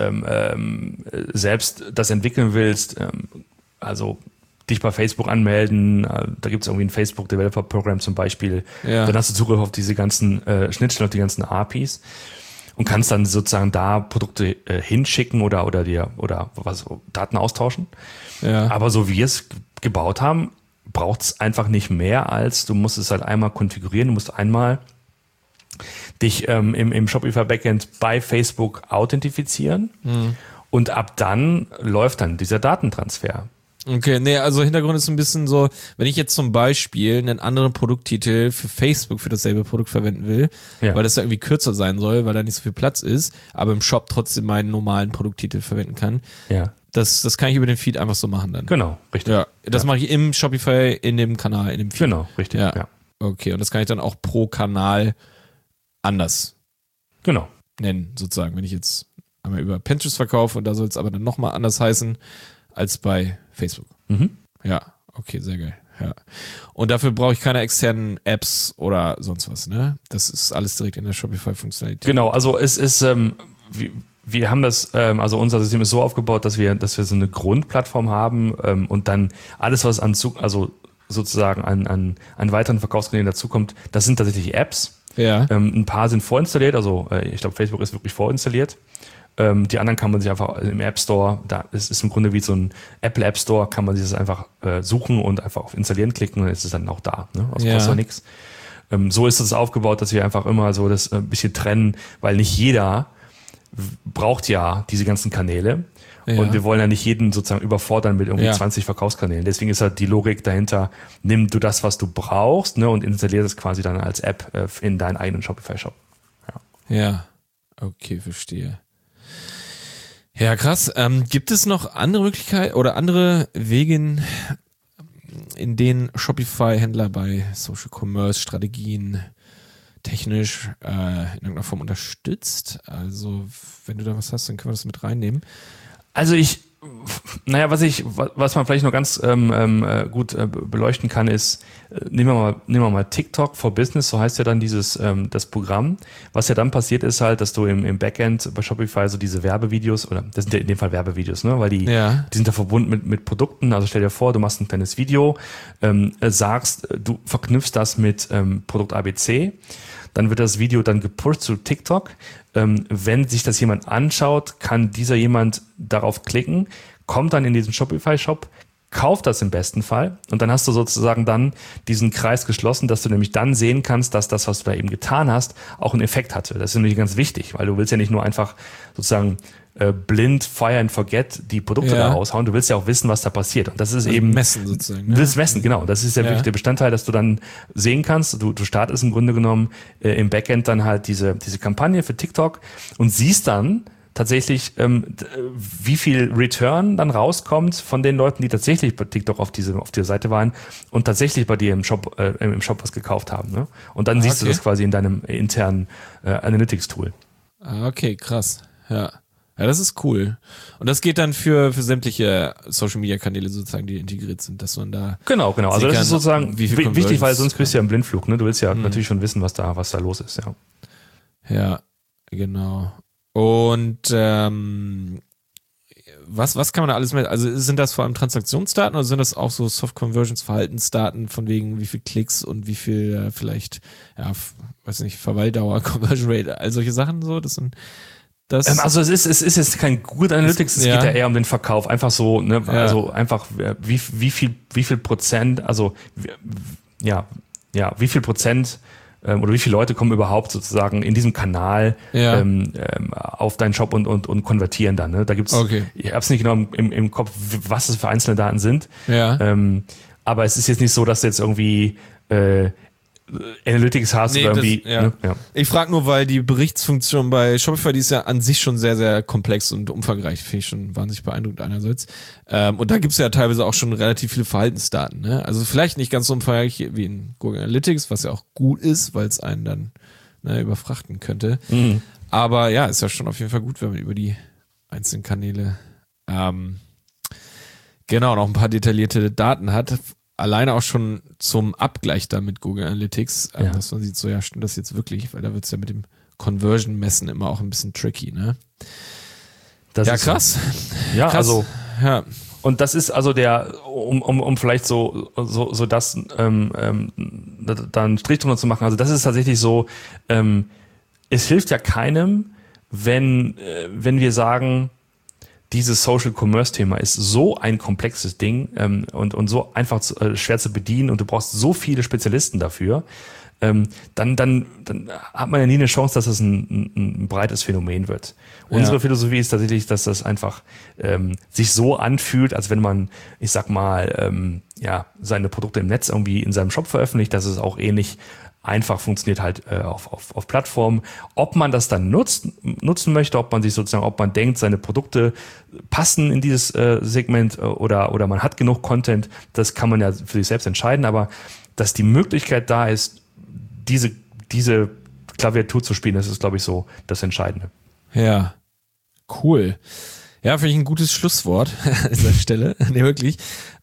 selbst das entwickeln willst, also dich bei Facebook anmelden, da gibt es irgendwie ein Facebook Developer Program zum Beispiel, dann hast du Zugriff auf diese ganzen Schnittstellen, auf die ganzen APIs und kannst dann sozusagen da Produkte hinschicken oder Daten austauschen. Ja. Aber so wie wir es gebaut haben, braucht es einfach nicht mehr als, du musst es halt einmal konfigurieren, du musst einmal dich im Shopify Backend bei Facebook authentifizieren und ab dann läuft dann dieser Datentransfer. Okay, nee, also Hintergrund ist ein bisschen so, wenn ich jetzt zum Beispiel einen anderen Produkttitel für Facebook für dasselbe Produkt verwenden will, weil das ja irgendwie kürzer sein soll, weil da nicht so viel Platz ist, aber im Shop trotzdem meinen normalen Produkttitel verwenden kann. Ja. Das kann ich über den Feed einfach so machen dann. Genau, richtig. Ja, das mache ich im Shopify, in dem Kanal, in dem Feed. Genau, richtig. Ja. Okay, und das kann ich dann auch pro Kanal anders nennen, sozusagen. Wenn ich jetzt einmal über Pinterest verkaufe und da soll es aber dann nochmal anders heißen als bei Facebook. Ja, okay, sehr geil. Ja. Und dafür brauche ich keine externen Apps oder sonst was, ne? Das ist alles direkt in der Shopify-Funktionalität. Genau, also es ist, wir haben das, also unser System ist so aufgebaut, dass wir so eine Grundplattform haben und dann alles, was sozusagen an weiteren Verkaufskanälen dazukommt, das sind tatsächlich Apps. Ja. Ein paar sind vorinstalliert, also ich glaube, Facebook ist wirklich vorinstalliert. Die anderen kann man sich einfach im App Store, da ist im Grunde wie so ein Apple App Store, kann man sich das einfach suchen und einfach auf Installieren klicken und dann ist es dann auch da. Ne? Das kostet ja nichts. So ist es aufgebaut, dass wir einfach immer so das ein bisschen trennen, weil nicht jeder braucht ja diese ganzen Kanäle. Ja. Und wir wollen ja nicht jeden sozusagen überfordern mit irgendwie 20 Verkaufskanälen. Deswegen ist halt die Logik dahinter, nimm du das, was du brauchst, ne, und installier das quasi dann als App in deinen eigenen Shopify-Shop. Ja, okay, verstehe. Ja, krass. Gibt es noch andere Möglichkeiten oder andere Wege, in denen Shopify-Händler bei Social Commerce Strategien technisch in irgendeiner Form unterstützt? Also, wenn du da was hast, dann können wir das mit reinnehmen. Also was man vielleicht noch ganz gut beleuchten kann, ist, nehmen wir mal TikTok for Business, so heißt ja dann das Programm. Was ja dann passiert ist halt, dass du im Backend bei Shopify so diese Werbevideos, oder das sind ja in dem Fall Werbevideos, ne, weil die sind ja verbunden mit Produkten. Also stell dir vor, du machst ein kleines Video, sagst, du verknüpfst das mit Produkt ABC. Dann wird das Video dann gepusht zu TikTok. Wenn sich das jemand anschaut, kann dieser jemand darauf klicken, kommt dann in diesen Shopify-Shop, kauft das im besten Fall und dann hast du sozusagen dann diesen Kreis geschlossen, dass du nämlich dann sehen kannst, dass das, was du da eben getan hast, auch einen Effekt hatte. Das ist nämlich ganz wichtig, weil du willst ja nicht nur einfach sozusagen blind Fire and Forget die Produkte da raushauen. Du willst ja auch wissen, was da passiert. Und das ist also eben messen sozusagen. Ne? Du willst messen, genau. Das ist der wichtige Bestandteil, dass du dann sehen kannst. Du startest im Grunde genommen im Backend dann halt diese Kampagne für TikTok und siehst dann tatsächlich, wie viel Return dann rauskommt von den Leuten, die tatsächlich bei TikTok auf der Seite waren und tatsächlich bei dir im Shop was gekauft haben. Ne? Und dann siehst du das quasi in deinem internen Analytics-Tool. Okay, krass. Ja, das ist cool. Und das geht dann für sämtliche Social-Media-Kanäle sozusagen, die integriert sind, dass man da... Genau. Also das ist sozusagen wichtig, weil sonst kriegst du ja einen Blindflug. Ne? Du willst ja natürlich schon wissen, was da los ist. Ja, genau. Und was kann man da alles mit? Also sind das vor allem Transaktionsdaten oder sind das auch so Soft-Conversions, Verhaltensdaten von wegen wie viel Klicks und wie viel vielleicht, weiß nicht, Verweildauer, Conversion Rate, all solche Sachen so? Also es ist jetzt kein Good Analytics, es geht ja eher um den Verkauf. Einfach so, ne? Also einfach wie viel Prozent, also wie viel Prozent oder wie viele Leute kommen überhaupt sozusagen in diesem Kanal auf deinen Shop und konvertieren dann. Ne? Da gibt's, ich habe es nicht genau im Kopf, was es für einzelne Daten sind. Ja. Aber es ist jetzt nicht so, dass du jetzt irgendwie Analytics hast oder irgendwie. Ne? Ja. Ich frage nur, weil die Berichtsfunktion bei Shopify, die ist ja an sich schon sehr, sehr komplex und umfangreich. Finde ich schon wahnsinnig beeindruckend einerseits. Und da gibt's ja teilweise auch schon relativ viele Verhaltensdaten. Ne? Also vielleicht nicht ganz so umfangreich wie in Google Analytics, was ja auch gut ist, weil es einen dann überfrachten könnte. Mhm. Aber ja, ist ja schon auf jeden Fall gut, wenn man über die einzelnen Kanäle noch ein paar detaillierte Daten hat. Alleine auch schon zum Abgleich da mit Google Analytics, dass man sieht, so ja, stimmt das jetzt wirklich, weil da wird es ja mit dem Conversion-Messen immer auch ein bisschen tricky, ne? Das ist krass. Ja, krass. Also, und das ist also um vielleicht so das da einen Strich drunter zu machen, also das ist tatsächlich so, es hilft ja keinem, wenn wir sagen, dieses Social Commerce Thema ist so ein komplexes Ding und so einfach schwer zu bedienen und du brauchst so viele Spezialisten dafür, dann hat man ja nie eine Chance, dass es ein breites Phänomen wird. Unsere Philosophie ist tatsächlich, dass das einfach sich so anfühlt, als wenn man, ich sag mal, seine Produkte im Netz irgendwie in seinem Shop veröffentlicht, dass es auch ähnlich einfach funktioniert halt auf Plattformen. Ob man das dann nutzen möchte, ob man denkt, seine Produkte passen in dieses Segment oder man hat genug Content, das kann man ja für sich selbst entscheiden, aber dass die Möglichkeit da ist, diese Klaviatur zu spielen, das ist, glaube ich, so das Entscheidende. Ja, cool. Ja, finde ich ein gutes Schlusswort an dieser Stelle. Nee, wirklich.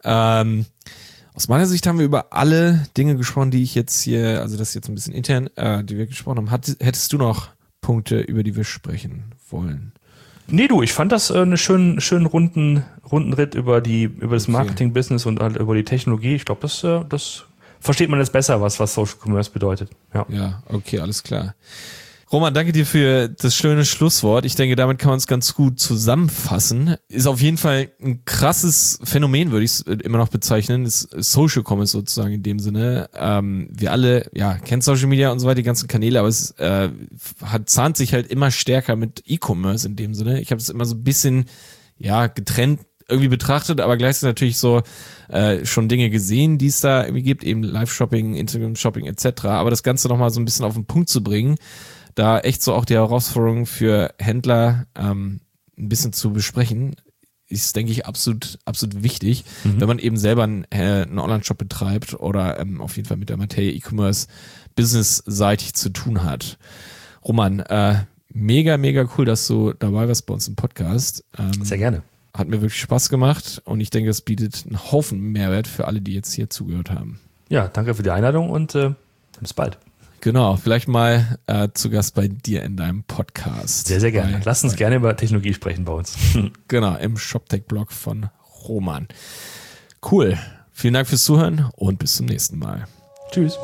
Aus meiner Sicht haben wir über alle Dinge gesprochen, die ich jetzt hier, also das ist jetzt ein bisschen intern, die wir gesprochen haben. Hättest du noch Punkte, über die wir sprechen wollen? Nee, ich fand das einen schönen runden Ritt über das Marketing-Business und halt über die Technologie. Ich glaube, das versteht man jetzt besser, was Social Commerce bedeutet. Ja, okay, alles klar. Roman, danke dir für das schöne Schlusswort. Ich denke, damit kann man es ganz gut zusammenfassen. Ist auf jeden Fall ein krasses Phänomen, würde ich es immer noch bezeichnen. Ist Social Commerce sozusagen in dem Sinne. Wir alle, kennen Social Media und so weiter, die ganzen Kanäle, aber es zahnt sich halt immer stärker mit E-Commerce in dem Sinne. Ich habe es immer so ein bisschen, getrennt irgendwie betrachtet, aber gleichzeitig natürlich so schon Dinge gesehen, die es da irgendwie gibt, eben Live-Shopping, Instagram-Shopping etc. Aber das Ganze nochmal so ein bisschen auf den Punkt zu bringen, da echt so auch die Herausforderung für Händler ein bisschen zu besprechen, ist, denke ich, absolut wichtig, wenn man eben selber einen Online-Shop betreibt oder auf jeden Fall mit der Materie E-Commerce businessseitig zu tun hat. Roman, mega, mega cool, dass du dabei warst bei uns im Podcast. Sehr gerne. Hat mir wirklich Spaß gemacht und ich denke, es bietet einen Haufen Mehrwert für alle, die jetzt hier zugehört haben. Ja, danke für die Einladung und bis bald. Genau, vielleicht mal zu Gast bei dir in deinem Podcast. Sehr, sehr gerne. Lass uns gerne über Technologie sprechen bei uns. Genau, im ShopTech-Blog von Roman. Cool. Vielen Dank fürs Zuhören und bis zum nächsten Mal. Tschüss.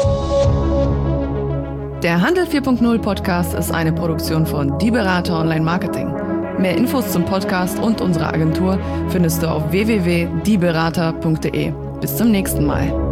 Der Handel 4.0 Podcast ist eine Produktion von Die Berater Online Marketing. Mehr Infos zum Podcast und unserer Agentur findest du auf www.dieberater.de. Bis zum nächsten Mal.